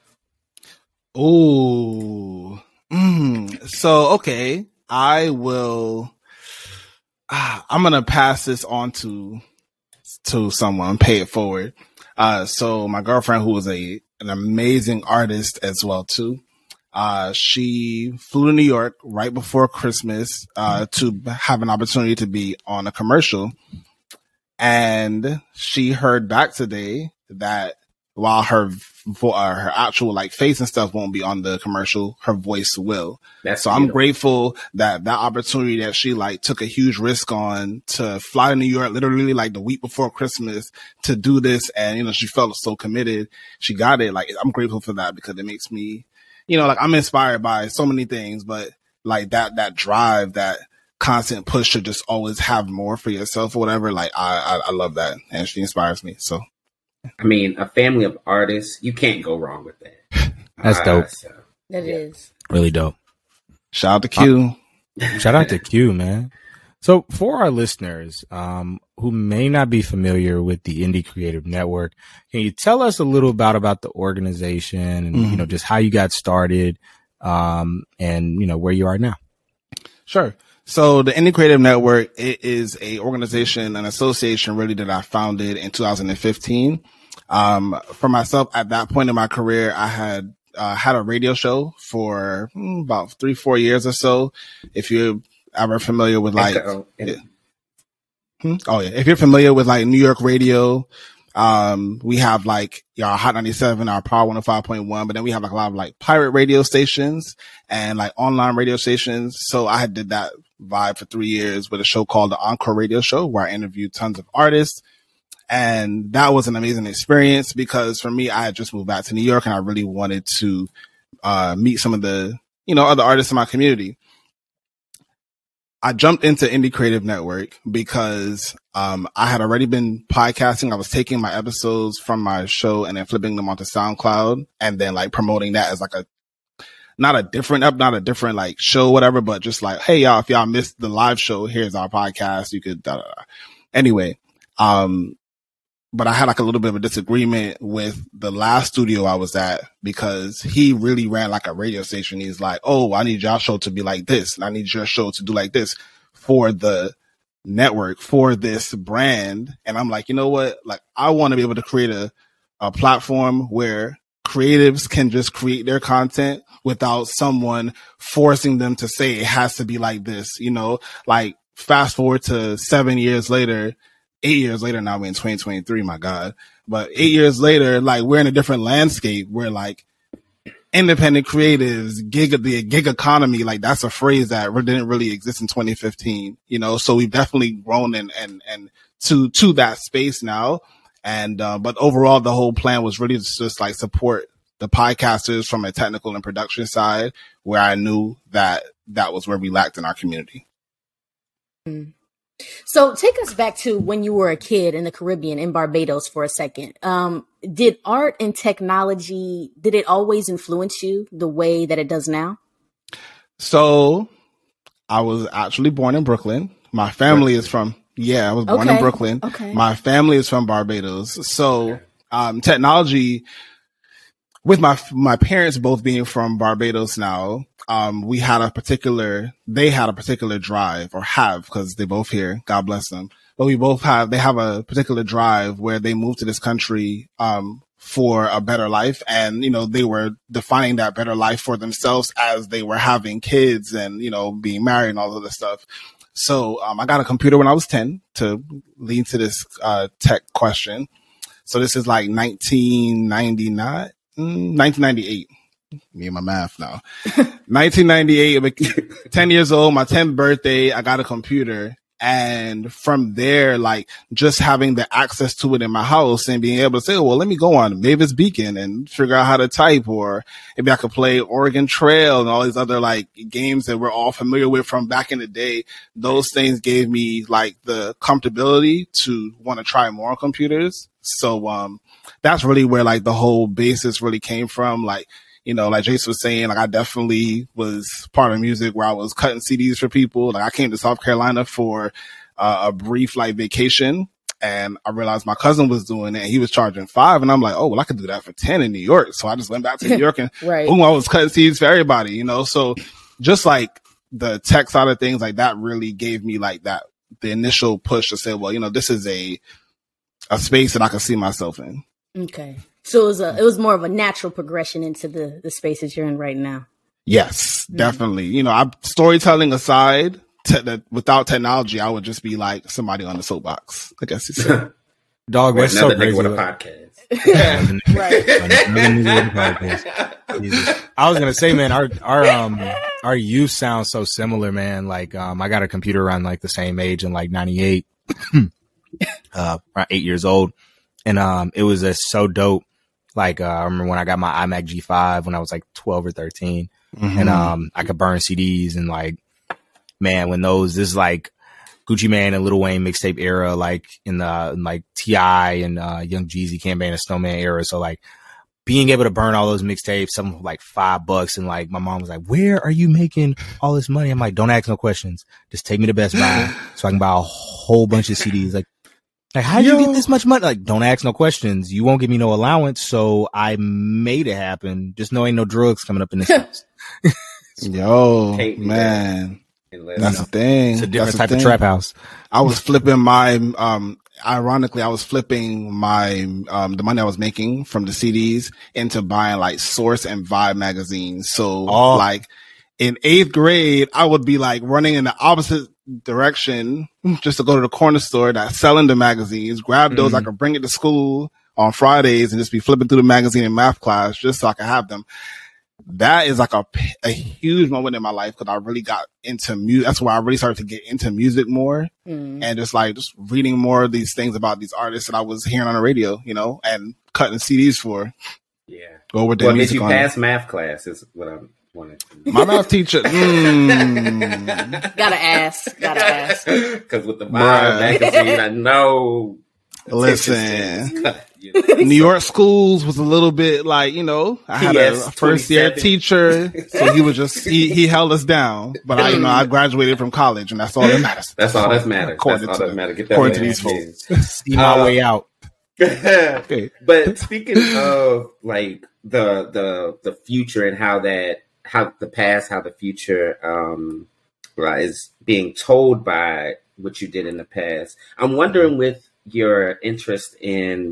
Oh, so, okay, I will... I'm going to pass this on to someone, pay it forward. So my girlfriend, who is an amazing artist as well, too. She flew to New York right before Christmas, to have an opportunity to be on a commercial. And she heard back today that while her actual like face and stuff won't be on the commercial, her voice will. So I'm grateful that opportunity that she like took a huge risk on to fly to New York literally like the week before Christmas to do this. And, you know, she felt so committed. She got it. Like, I'm grateful for that because it makes me, you know, like I'm inspired by so many things, but like that drive, that constant push to just always have more for yourself or whatever. Like I love that. And she inspires me. So. I mean, a family of artists, you can't go wrong with that. That's dope. That is. Really dope. Shout out to Q. Shout out to Q, man. So for our listeners who may not be familiar with the Indie Creative Network, can you tell us a little about the organization and, you know, just how you got started and, you know, where you are now? Sure. So the Indie Creative Network, it is a organization, an association really that I founded in 2015. For myself at that point in my career, I had a radio show for about 3-4 years or so. If you're ever familiar with like, if you're familiar with like New York radio, we have like our Hot 97, our Power 105.1, but then we have like a lot of like pirate radio stations and like online radio stations. So I did that vibe for 3 years with a show called the Encore Radio Show, where I interviewed tons of artists. And that was an amazing experience because for me, I had just moved back to New York and I really wanted to meet some of the, you know, other artists in my community. I jumped into Indie Creative Network because I had already been podcasting. I was taking my episodes from my show and then flipping them onto SoundCloud and then like promoting that as like not a different like show, whatever, but just like, hey, y'all, if y'all missed the live show, here's our podcast. You could, anyway. But I had like a little bit of a disagreement with the last studio I was at because he really ran like a radio station. He's like, oh, I need your show to be like this. And I need your show to do like this for the network, for this brand. And I'm like, you know what? Like, I want to be able to create a platform where creatives can just create their content without someone forcing them to say it has to be like this, you know, like fast forward to 7 years later, 8 years later, now we're in 2023, my God. But 8 years later, like we're in a different landscape where like independent creatives, the gig economy, like that's a phrase that didn't really exist in 2015, you know, so we've definitely grown and to that space now. And, but overall, the whole plan was really just like support the podcasters from a technical and production side, where I knew that was where we lacked in our community. Mm. So take us back to when you were a kid in the Caribbean, in Barbados for a second. Did art and technology, did it always influence you the way that it does now? So I was actually born in Brooklyn. My family is from, I was born in Brooklyn. Okay. My family is from Barbados. So technology, with my parents both being from Barbados now, they had a particular drive, or have, because they both here, God bless them. But they have a particular drive where they moved to this country, for a better life. And, they were defining that better life for themselves as they were having kids and, being married and all of this stuff. So, I got a computer when I was 10, to lead to this, tech question. So this is like 1998. Me and my math now. 1998, 10 years old, my 10th birthday, I got a computer. And from there, like, just having the access to it in my house and being able to say, well, let me go on Mavis Beacon and figure out how to type, or maybe I could play Oregon Trail and all these other like games that we're all familiar with from back in the day. Those things gave me like the comfortability to want to try more on computers. So, that's really where like the whole basis really came from. Like, like Jason was saying, like I definitely was part of music where I was cutting CDs for people. Like I came to South Carolina for a brief like vacation, and I realized my cousin was doing it and he was charging $5, and I'm like, oh, well, I could do that for 10 in New York. So I just went back to New York and boom, I was cutting CDs for everybody, So just like the tech side of things, like that really gave me like the initial push to say, well, this is a space that I can see myself in. Okay. So it was more of a natural progression into the spaces you're in right now. Yes, definitely. Storytelling aside, without technology, I would just be like somebody on the soapbox, I guess you said. Dog, that's so crazy. With a podcast. I was gonna say, man, our youth sounds so similar, man. Like, I got a computer around like the same age in like 98, around 8 years old. And, it was so dope. Like, I remember when I got my iMac G5 when I was like 12 or 13, and, I could burn CDs, and like, man, when this is like Gucci Mane and Lil Wayne mixtape era, like in the, like T.I. and, Young Jeezy, Campaign and Snowman era. So like being able to burn all those mixtapes, some like $5, and like my mom was like, where are you making all this money? I'm like, don't ask no questions. Just take me to Best Buy so I can buy a whole bunch of CDs. Like, how did you get this much money? Like, don't ask no questions. You won't give me no allowance. So I made it happen. Just know ain't no drugs coming up in this house. Man. That's the thing. It's a different type of trap house. I was flipping my, ironically, I was flipping my, the money I was making from the CDs into buying like Source and Vibe magazines. So like in 8th grade, I would be like running in the opposite direction just to go to the corner store that's selling the magazines, grab those. I could bring it to school on Fridays and just be flipping through the magazine in math class just so I could have them. That is like a huge moment in my life, because I really got into music. That's why I really started to get into music more, and just reading more of these things about these artists that I was hearing on the radio, and cutting CDs for. Yeah. Go with their music. Did you pass math class? Is what I'm wondering. My math teacher. Gotta ask. Because with the Vibe magazine, I know. Listen, New York schools was a little bit like, I had a first year teacher, so he was just, he held us down, but I graduated from college, and that's all that matters. That's all that matters. According to these folks. See my way out. Okay. But speaking of like the future and how the future, is being told by what you did in the past, I'm wondering with your interest in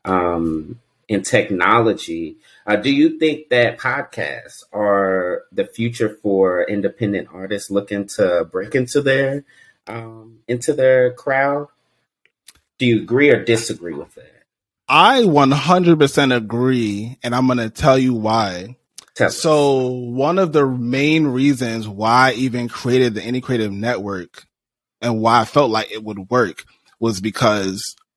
technology, do you think that podcasts are the future for independent artists looking to break into their crowd? Do you agree or disagree with that? I 100% agree, and I'm going to tell you why. So one of the main reasons why I even created the Indie Creative Network and why I felt like it would work was because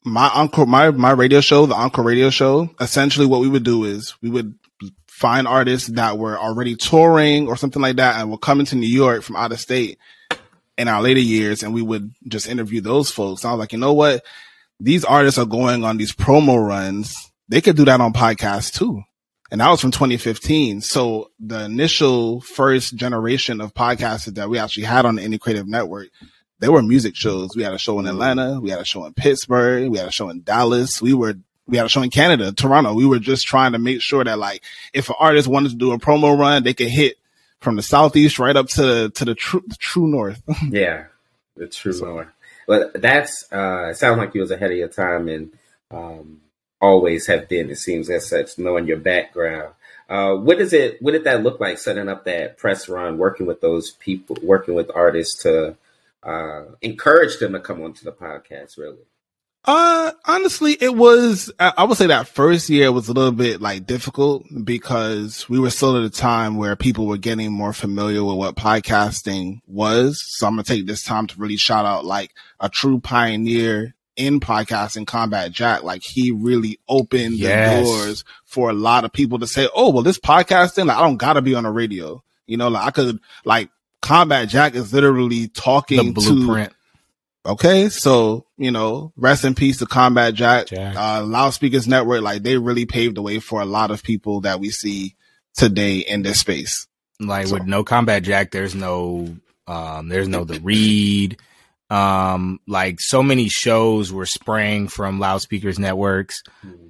my radio show, the Encore Radio Show, essentially what we would do is we would find artists that were already touring or something like that and will come into New York from out of state in our later years, and we would just interview those folks. And I was like, you know what? These artists are going on these promo runs. They could do that on podcasts too. And that was from 2015. So the initial first generation of podcasters that we actually had on the Indie Creative Network, they were music shows. We had a show in Atlanta. We had a show in Pittsburgh. We had a show in Dallas. We had a show in Canada, Toronto. We were just trying to make sure that, like, if an artist wanted to do a promo run, they could hit from the Southeast right up to the true North. Yeah, the true North. But that's, it sounds like you was ahead of your time and always have been, it seems, as such, knowing your background. What did that look like, setting up that press run, working with those people, working with artists to encourage them to come onto the podcast, really? Honestly, it was, I would say that first year was a little bit like difficult because we were still at a time where people were getting more familiar with what podcasting was. So I'm going to take this time to really shout out like a true pioneer in podcasting, Combat Jack. Like, he really opened the doors for a lot of people to say, oh, well, this podcasting, like, I don't gotta be on the radio. You know, like, I could, like, Combat Jack is literally talking the blueprint. Okay, so, you know, rest in peace to Combat Jack. Loudspeakers Network, like, they really paved the way for a lot of people that we see today in this space. Like, with no Combat Jack, there's no The Read. Like, so many shows were sprang from Loudspeakers Networks.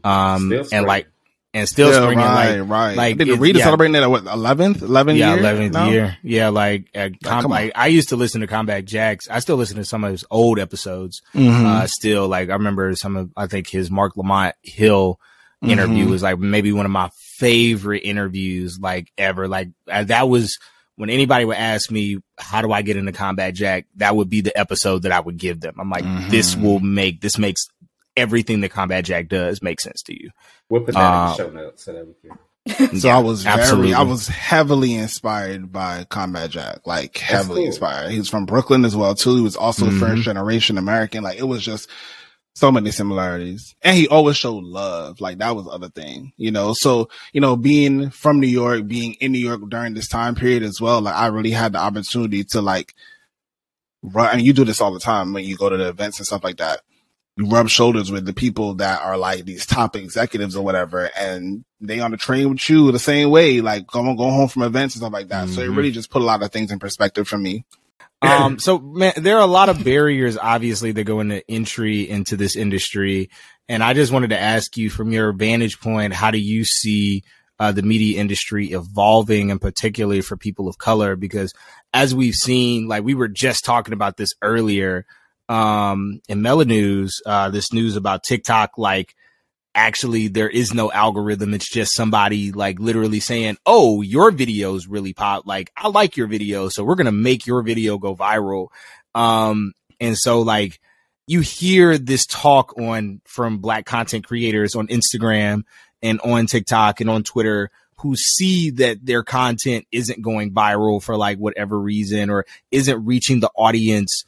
And still springing, right. Like, the Read is celebrating that at what, 11th year? 11th now? Year. Yeah, like, I used to listen to Combat Jacks. I still listen to some of his old episodes. Still, like, I remember I think his Mark Lamont Hill interview was like maybe one of my favorite interviews, like, ever. Like, that was when anybody would ask me, how do I get into Combat Jack? That would be the episode that I would give them. I'm like, this makes everything that Combat Jack does make sense to you. We'll put that in the show notes so that we can. So I was heavily inspired by Combat Jack, like heavily inspired. He was from Brooklyn as well too. He was also first generation American. Like, it was just so many similarities, and he always showed love. Like, that was the other thing, you know. So, you know, being from New York, being in New York during this time period as well, like, I really had the opportunity to, like, run. And you do this all the time when you go to the events and stuff like that. You rub shoulders with the people that are like these top executives or whatever, and they on the train with you the same way, like go home from events and stuff like that. So it really just put a lot of things in perspective for me. So, man, there are a lot of barriers, obviously, that go into entry into this industry. And I just wanted to ask you, from your vantage point, how do you see the media industry evolving, and particularly for people of color? Because as we've seen, like, we were just talking about this earlier, in Melanews, this news about TikTok, like, actually there is no algorithm. It's just somebody, like, literally saying, oh, your videos really pop. Like, I like your video, so we're going to make your video go viral. And so, like, you hear this talk from Black content creators on Instagram and on TikTok and on Twitter who see that their content isn't going viral for, like, whatever reason, or isn't reaching the audience,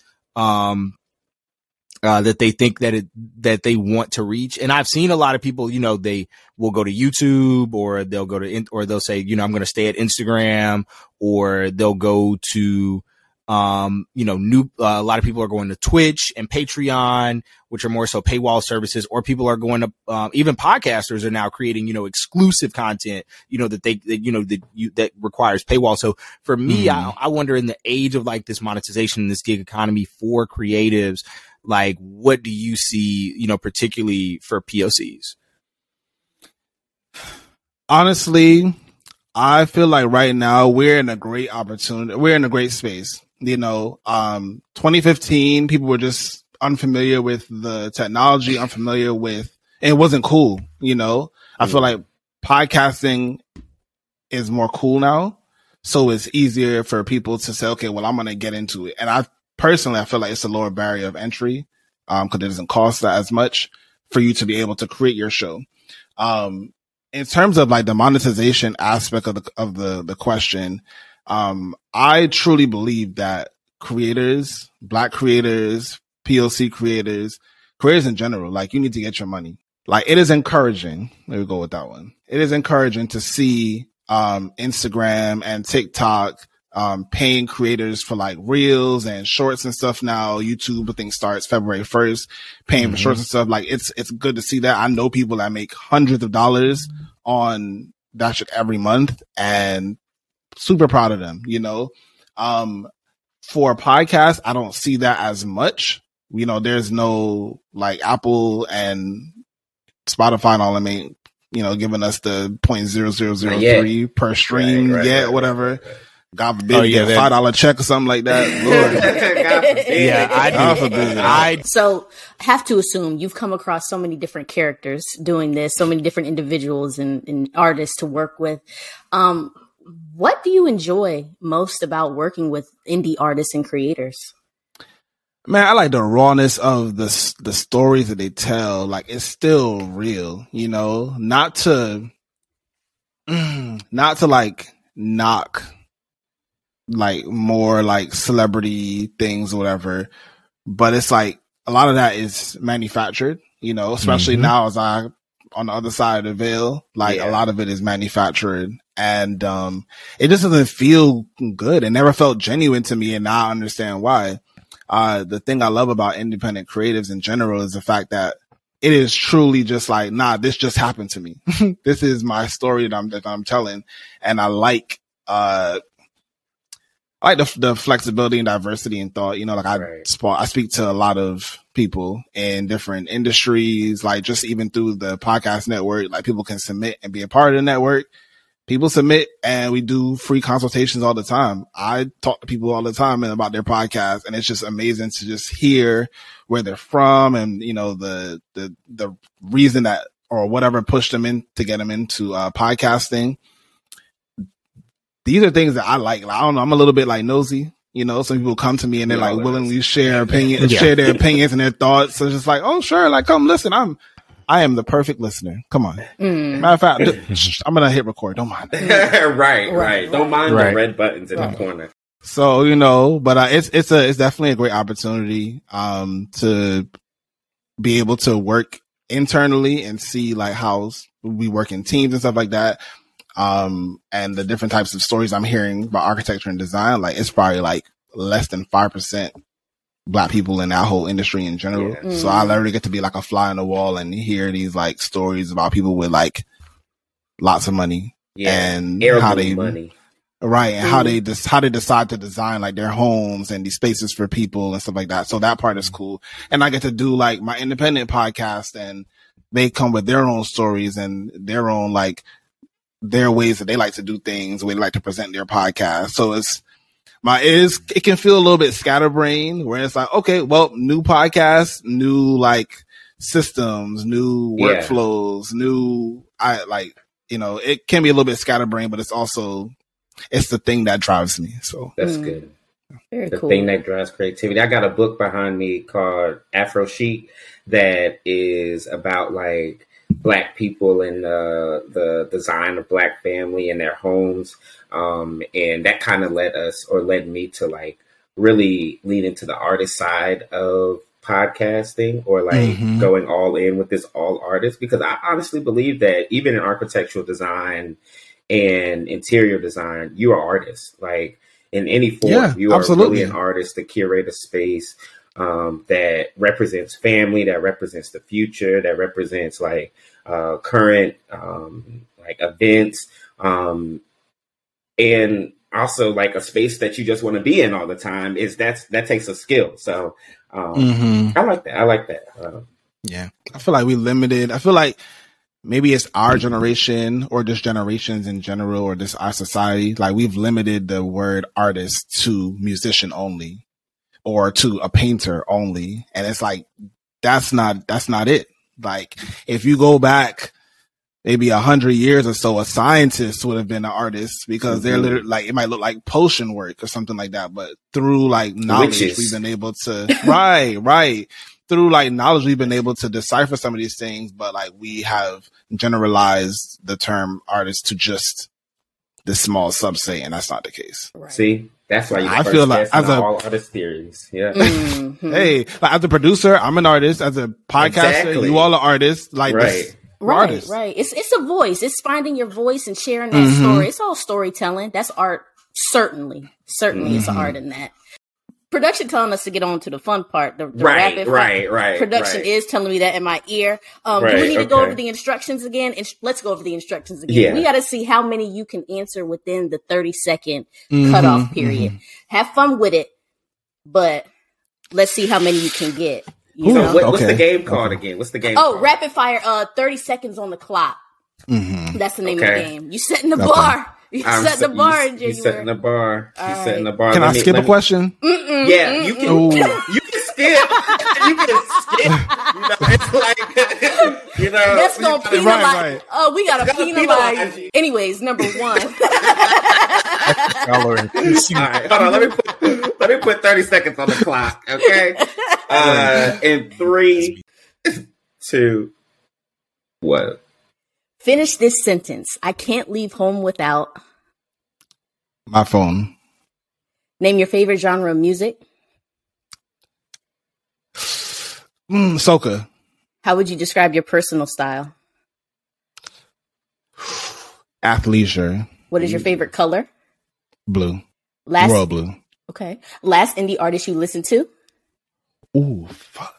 that they think that they want to reach. And I've seen a lot of people, you know, they will go to YouTube, or they'll they'll say, you know, I'm going to stay at Instagram, or they'll go to, you know, a lot of people are going to Twitch and Patreon, which are more so paywall services, or people are going to, even podcasters are now creating, you know, exclusive content, you know, that requires paywall. So for me, I wonder, in the age of, like, this monetization, this gig economy for creatives, like, what do you see, you know, particularly for POCs? Honestly, I feel like right now we're in a great opportunity. We're in a great space. You know, 2015, people were just unfamiliar with the technology, unfamiliar with, and it wasn't cool. You know, I feel like podcasting is more cool now. So it's easier for people to say, okay, well, I'm going to get into it. And I feel like it's a lower barrier of entry, because it doesn't cost that as much for you to be able to create your show. In terms of, like, the monetization aspect of the question, I truly believe that creators, Black creators, POC creators, creators in general, like you need to get your money. Like it is encouraging. Let me go with that one. It is encouraging to see Instagram and TikTok paying creators for like reels and shorts and stuff now. YouTube, I think, starts February 1st, paying for shorts and stuff. Like it's good to see that. I know people that make hundreds of dollars on that shit every month, and super proud of them, you know. For a podcast, I don't see that as much. You know, there's no like Apple and Spotify and all them ain't, you know, giving us the 0.0003 per stream yet, whatever. Right. God forbid, get a $5 check or something like that. Lord. God forbid. So have to assume you've come across so many different characters doing this, so many different individuals and artists to work with. What do you enjoy most about working with indie artists and creators? Man, I like the rawness of the stories that they tell. Like it's still real, you know, not to like knock like more like celebrity things or whatever, but it's like a lot of that is manufactured, you know, especially now as I on the other side of the veil, like a lot of it is manufactured, and it just doesn't feel good. It never felt genuine to me, and now I understand why. The thing I love about independent creatives in general is the fact that it is truly just like, nah, this just happened to me. This is my story that I'm telling. And I like the flexibility and diversity in thought. You know, like I speak to a lot of people in different industries, like just even through the podcast network, like people can submit and be a part of the network. People submit and we do free consultations all the time. I talk to people all the time about their podcast, and it's just amazing to just hear where they're from and, you know, the reason that or whatever pushed them in to get them into podcasting. These are things that I like. I don't know. I'm a little bit like nosy, you know, some people come to me and they're like willingly share share their opinions and their thoughts. So it's just like, oh, sure. Like, come listen. I am the perfect listener. Come on. Matter of fact, I'm going to hit record. Don't mind. Right. Don't mind the red buttons in the corner. So, you know, but it's definitely a great opportunity to be able to work internally and see like how we work in teams and stuff like that. And the different types of stories I'm hearing about architecture and design, like it's probably like less than 5% Black people in that whole industry in general. Yeah. So I literally get to be like a fly on the wall and hear these like stories about people with like lots of money and how they money. Right. And how they decide to design like their homes and these spaces for people and stuff like that. So that part is cool. And I get to do like my independent podcast, and they come with their own stories and their own like their ways that they like to do things, the way they like to present their podcast. So it can feel a little bit scatterbrained where it's like, okay, well, new podcasts, new like systems, new workflows, you know, it can be a little bit scatterbrained, but it's the thing that drives me. So that's good. Very the cool. thing that drives creativity. I got a book behind me called Afro Chic that is about like Black people and the design of Black family and their homes. And that kind of led me to like really lean into the artist side of podcasting, or like going all in with this all artist, because I honestly believe that even in architectural design and interior design, you are artists. Like in any form, you are really an artist to curate a space that represents family, that represents the future, that represents like current like events, and also like a space that you just want to be in all the time. That takes a skill. So I like that. I feel like we limited. I feel like maybe it's our generation or just generations in general, or just our society. Like we've limited the word artist to musician only, or to a painter only. And it's like, that's not it. Like if you go back maybe 100 years or so, a scientist would have been an artist, because they're literally like, it might look like potion work or something like that. But through like knowledge, we've been able to, right. Through like knowledge, we've been able to decipher some of these things, but like we have generalized the term artist to just this small subset, and that's not the case. Right. See, That's why you I feel like as a all artist theories. Yeah. Hey, like, as a producer, I'm an artist. As a podcaster, you all are artists. Like, right. Right, right. It's a voice. It's finding your voice and sharing that story. It's all storytelling. That's art. Certainly, it's art in that. Production telling us to get on to the fun part. The rapid fire. Production is telling me that in my ear. Do we need to go over the instructions again? Let's go over the instructions again. Yeah. We got to see how many you can answer within the 30-second cutoff period. Have fun with it, but let's see how many you can get. What's the game called again? What's the game called? Rapid fire, 30 seconds on the clock. That's the name of the game. You setting the bar. You set the bar in January. You setting the bar. You setting the bar. Can I skip a question? Yeah, you can. You can skip. You can skip. It's like, that's gonna penalize. Right. Oh, we gotta penalize. Anyways, number 1. All right, hold on. Let me put 30 seconds on the clock. Okay. In 3, 2, 1. Finish this sentence. I can't leave home without my phone. Name your favorite genre of music. Soca. How would you describe your personal style? Athleisure. What is your favorite color? Blue. Royal blue. Okay. Last indie artist you listen to? Ooh, fuck.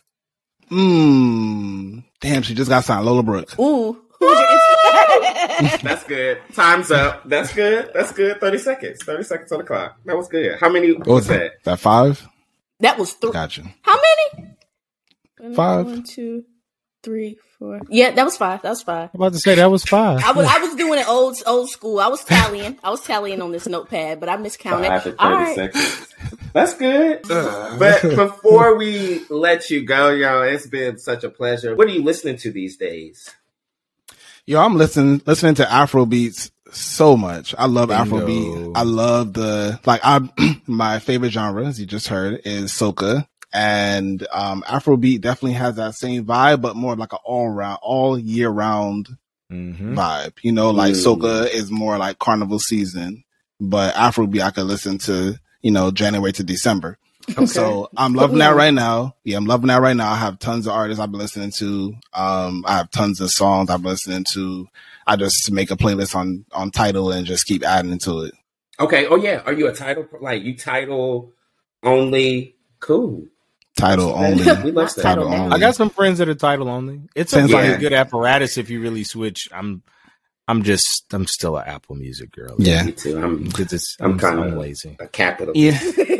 Damn, she just got signed. Lola Brooke. Ooh. Who was your inspiration? That's good. Time's up. That's good. 30 seconds. 30 seconds on the clock. That was good. How many was that? That 5? That was 3. Gotcha. How many? 5. 1, 2, 3, 4. Yeah, that was 5. I'm about to say that was 5. I was doing it old school. I was tallying on this notepad, but I miscounted. 5 to 30 seconds. That's good. But before we let you go, y'all, it's been such a pleasure. What are you listening to these days? Yo, I'm listening to Afro beats so much. I love Afrobeat. I love my favorite genre, as you just heard, is soca. And Afrobeat definitely has that same vibe, but more like an all year round vibe. Soca is more like carnival season, but Afrobeat I could listen to, January to December. Okay. So I'm loving that right now. Yeah, I'm loving that right now. I have tons of artists I've been listening to. I have tons of songs I've been listening to. I just make a playlist on Tidal and just keep adding to it. Okay. Oh yeah. Are you a Tidal? Like you Tidal only? Cool. Tidal only. We love Tidal only. I got some friends that are Tidal only. It's a good apparatus if you really switch. I'm still an Apple Music girl. Yeah, me too. I'm kind of lazy. A capital. Yeah.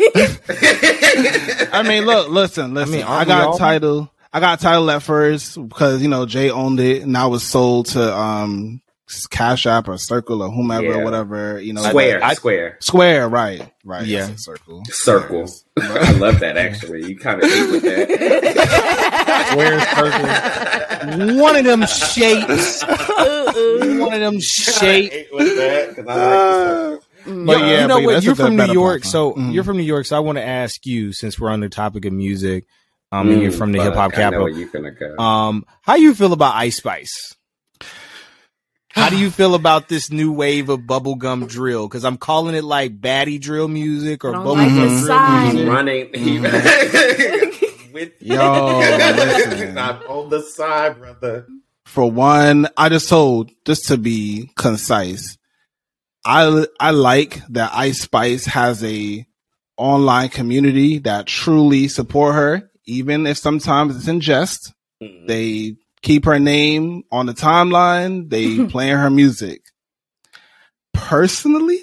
I mean, listen. I got Tidal. I got Tidal at first because Jay owned it, and I was sold to Cash App or Circle or whomever or whatever. Square. Right. Yeah, Circle. I love that. Actually, you kind of ate with that. Square, Circle. One of them shapes. One of them shapes. But you know what? You're from New York, so you're from New York. So I want to ask you, since we're on the topic of music, and you're from the hip hop capital. You're gonna go. How you feel about Ice Spice? How do you feel about this new wave of bubblegum drill? Because I'm calling it like baddie drill music or bubblegum drill music. Yo, I'm on the side, brother. For one, just to be concise, I like that Ice Spice has a online community that truly support her, even if sometimes it's in jest. They keep her name on the timeline. They playing her music. Personally,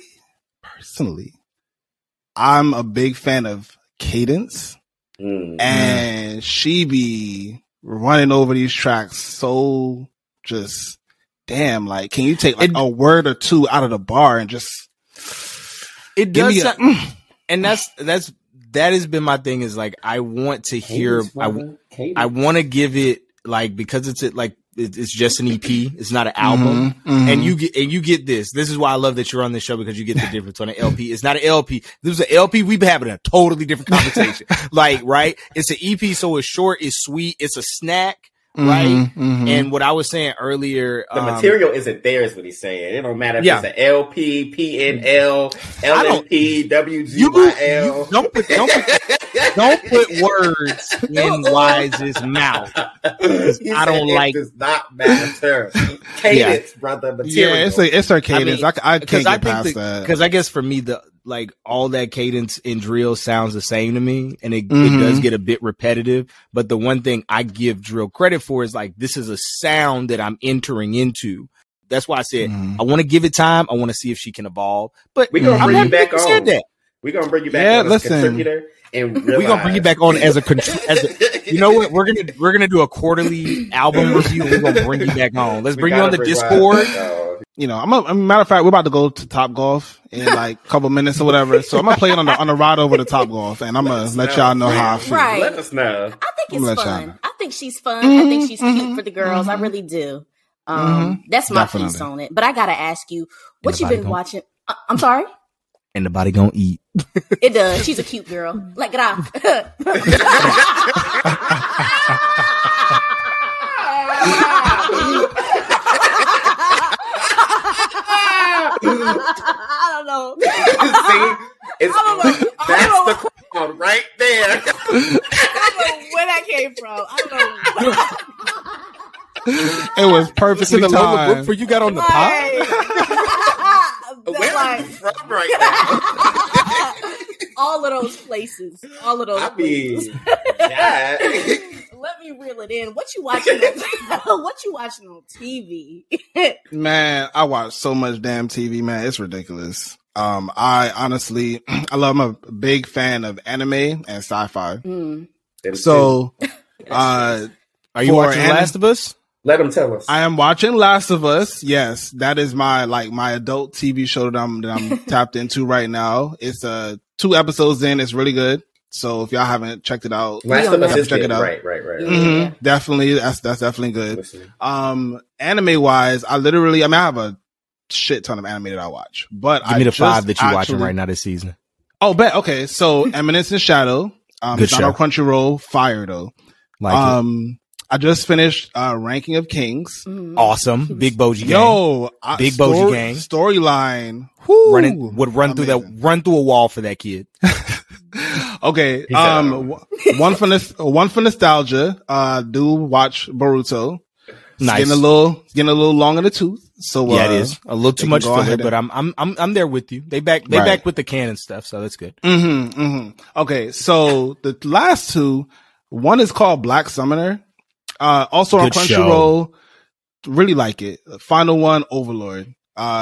I'm a big fan of Cadence, and she be running over these tracks so just damn. Like, can you take a word or two out of the bar and just? It does, and that has been my thing. Is like I want to hear. I want to give it. Like, because it's just an EP. It's not an album. And you get this. This is why I love that you're on this show, because you get the difference on an LP. It's not an LP. If this was an LP, we'd be having a totally different conversation. Right? It's an EP. So it's short. It's sweet. It's a snack. right? And what I was saying earlier, the material isn't there, is what he's saying. It don't matter if it's an LP, PNL, LNP, WGYL. Don't put words in Wise's mouth. I don't like. Does not matter. Cadence, brother. Material. Yeah, it's our cadence. I can't get past that. Because I guess for me, all that cadence in drill sounds the same to me, and it does get a bit repetitive. But the one thing I give drill credit for is like, this is a sound that I'm entering into. That's why I said I want to give it time. I want to see if she can evolve. But we're gonna bring you back on. We're gonna bring you back on as a contributor, and we're gonna bring you back on as a you know what? We're gonna do a quarterly album review. We're gonna bring you back on. Let's bring you on the Discord. You know, matter of fact, we're about to go to Top Golf in like a couple minutes or whatever. So I'm gonna play it on the ride over to Top Golf, and I'm gonna let y'all know how I feel. Right. Let us know. I think it's fun. I think she's fun. I think she's cute for the girls. I really do. That's my piece on it. But I gotta ask you, what you been watching? I'm sorry. And the body gonna eat. It does. She's a cute girl. Like, get off. I don't know. See, that's the crowd right there. I don't know where that came from. I don't know. It was perfectly timed. For you got on the pot. Where are you from right now? All of those places. Places. Let me reel it in. What you watching? What you watching on TV? Man, I watch so much damn TV, man. It's ridiculous. I honestly, I'm a big fan of anime and sci-fi. So, are you watching Last of Us? Let them tell us. I am watching Last of Us. Yes, that is my adult TV show that I'm tapped into right now. It's 2 episodes in. It's really good. So if y'all haven't checked it out, Last of Us is check good. it out. Right. Mm-hmm. Definitely, that's definitely good. Anime wise, I have a shit ton of anime that I watch, but give me the 5 that you're watching right now this season. Oh, bet. Okay, so Eminence and Shadow. Good show. On Crunchyroll. Fire though. Like it. I just finished Ranking of Kings. Awesome. Big Boji gang. Big Boji gang. Storyline. Run through a wall for that kid. Okay. One for nostalgia. Do watch Boruto. Nice. Getting a little long in the tooth. So yeah, it is a little too much filler, but I'm there with you. They back with the canon stuff, so that's good. Okay. So the last 2, one is called Black Summoner. Also on Crunchyroll, really like it. Final one, Overlord.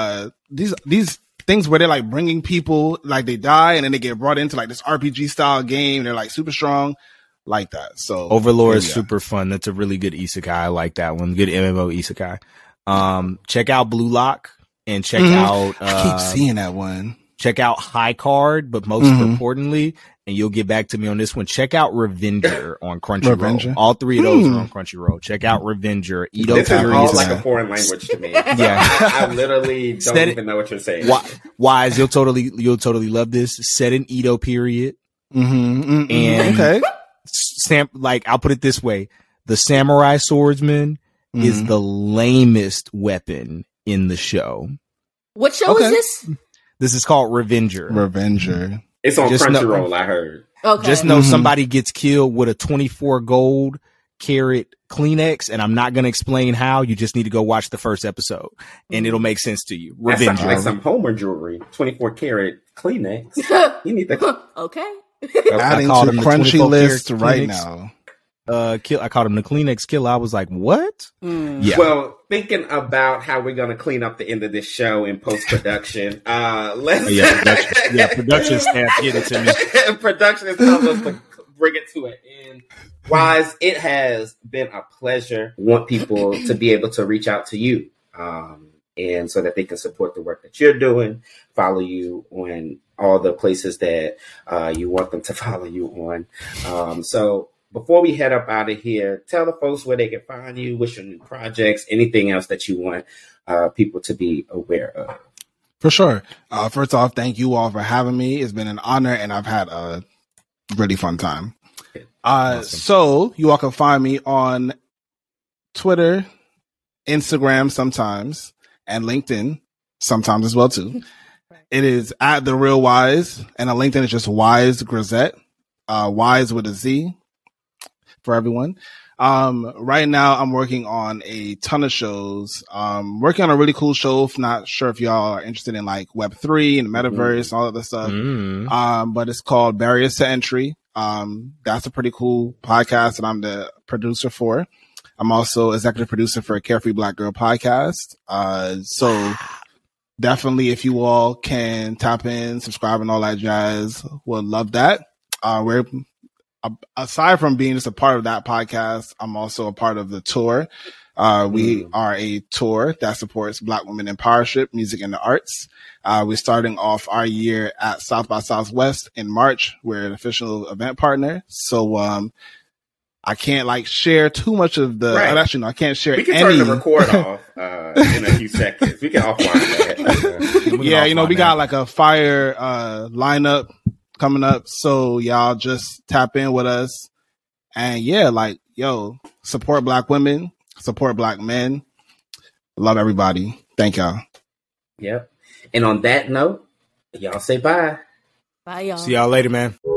These things where they're like bringing people, like they die and then they get brought into like this RPG style game. They're like super strong, like that. So Overlord is super fun. That's a really good isekai. I like that one. Good MMO isekai. Check out Blue Lock and check out. I keep seeing that one. Check out High Card, but most importantly, and you'll get back to me on this one, check out Revenger on Crunchyroll. All 3 of those are on Crunchyroll. Check out Revenger. This is all like a foreign language to me. Yeah. I literally don't even know what you're saying. Wise, you'll totally love this. Set in Edo period. And okay. I'll put it this way. The samurai swordsman is the lamest weapon in the show. What show is this? This is called Revenger. It's on Crunchyroll, I heard. Okay. Just know somebody gets killed with a 24 gold carat Kleenex, and I'm not going to explain how. You just need to go watch the first episode, and it'll make sense to you. That sounds like some Homer jewelry. 24 karat Kleenex. You need that. Okay. Adding to Crunchy list right now. I called him the Kleenex killer. I was like, what? Yeah. Well, thinking about how we're going to clean up the end of this show in post-production, let's... production staff, get it to me. Production is telling us to bring it to an end. Wise, it has been a pleasure. I want people to be able to reach out to you, and so that they can support the work that you're doing, follow you on all the places that you want them to follow you on. So before we head up out of here, tell the folks where they can find you, what's your new projects, anything else that you want people to be aware of. For sure. First off, thank you all for having me. It's been an honor, and I've had a really fun time. Awesome. So you all can find me on Twitter, Instagram sometimes, and LinkedIn sometimes as well too. It is at The Real Wise, and on LinkedIn is just Wise Grisette, Wise with a Z for everyone. Right now I'm working on a ton of shows. Working on a really cool show. Not sure if y'all are interested in like Web3 and Metaverse and all of that stuff. But it's called Barriers to Entry. That's a pretty cool podcast that I'm the producer for. I'm also executive producer for a Carefree Black Girl podcast. So definitely if you all can tap in, subscribe and all that jazz, we'll love that. We're aside from being just a part of that podcast, I'm also a part of the tour. We are a tour that supports Black women empowership, music, and the arts. We're starting off our year at South by Southwest in March. We're an official event partner. So, I can't like share too much of the, actually, no, I can't share any. We can turn the record off, in a few seconds. We can offline that. Yeah, you know, we got like a fire, lineup coming up. So y'all just tap in with us and yeah, like, yo, support Black women, support Black men. Love everybody. Thank y'all. Yep. And on that note, y'all say bye. Bye, y'all. See y'all later, man.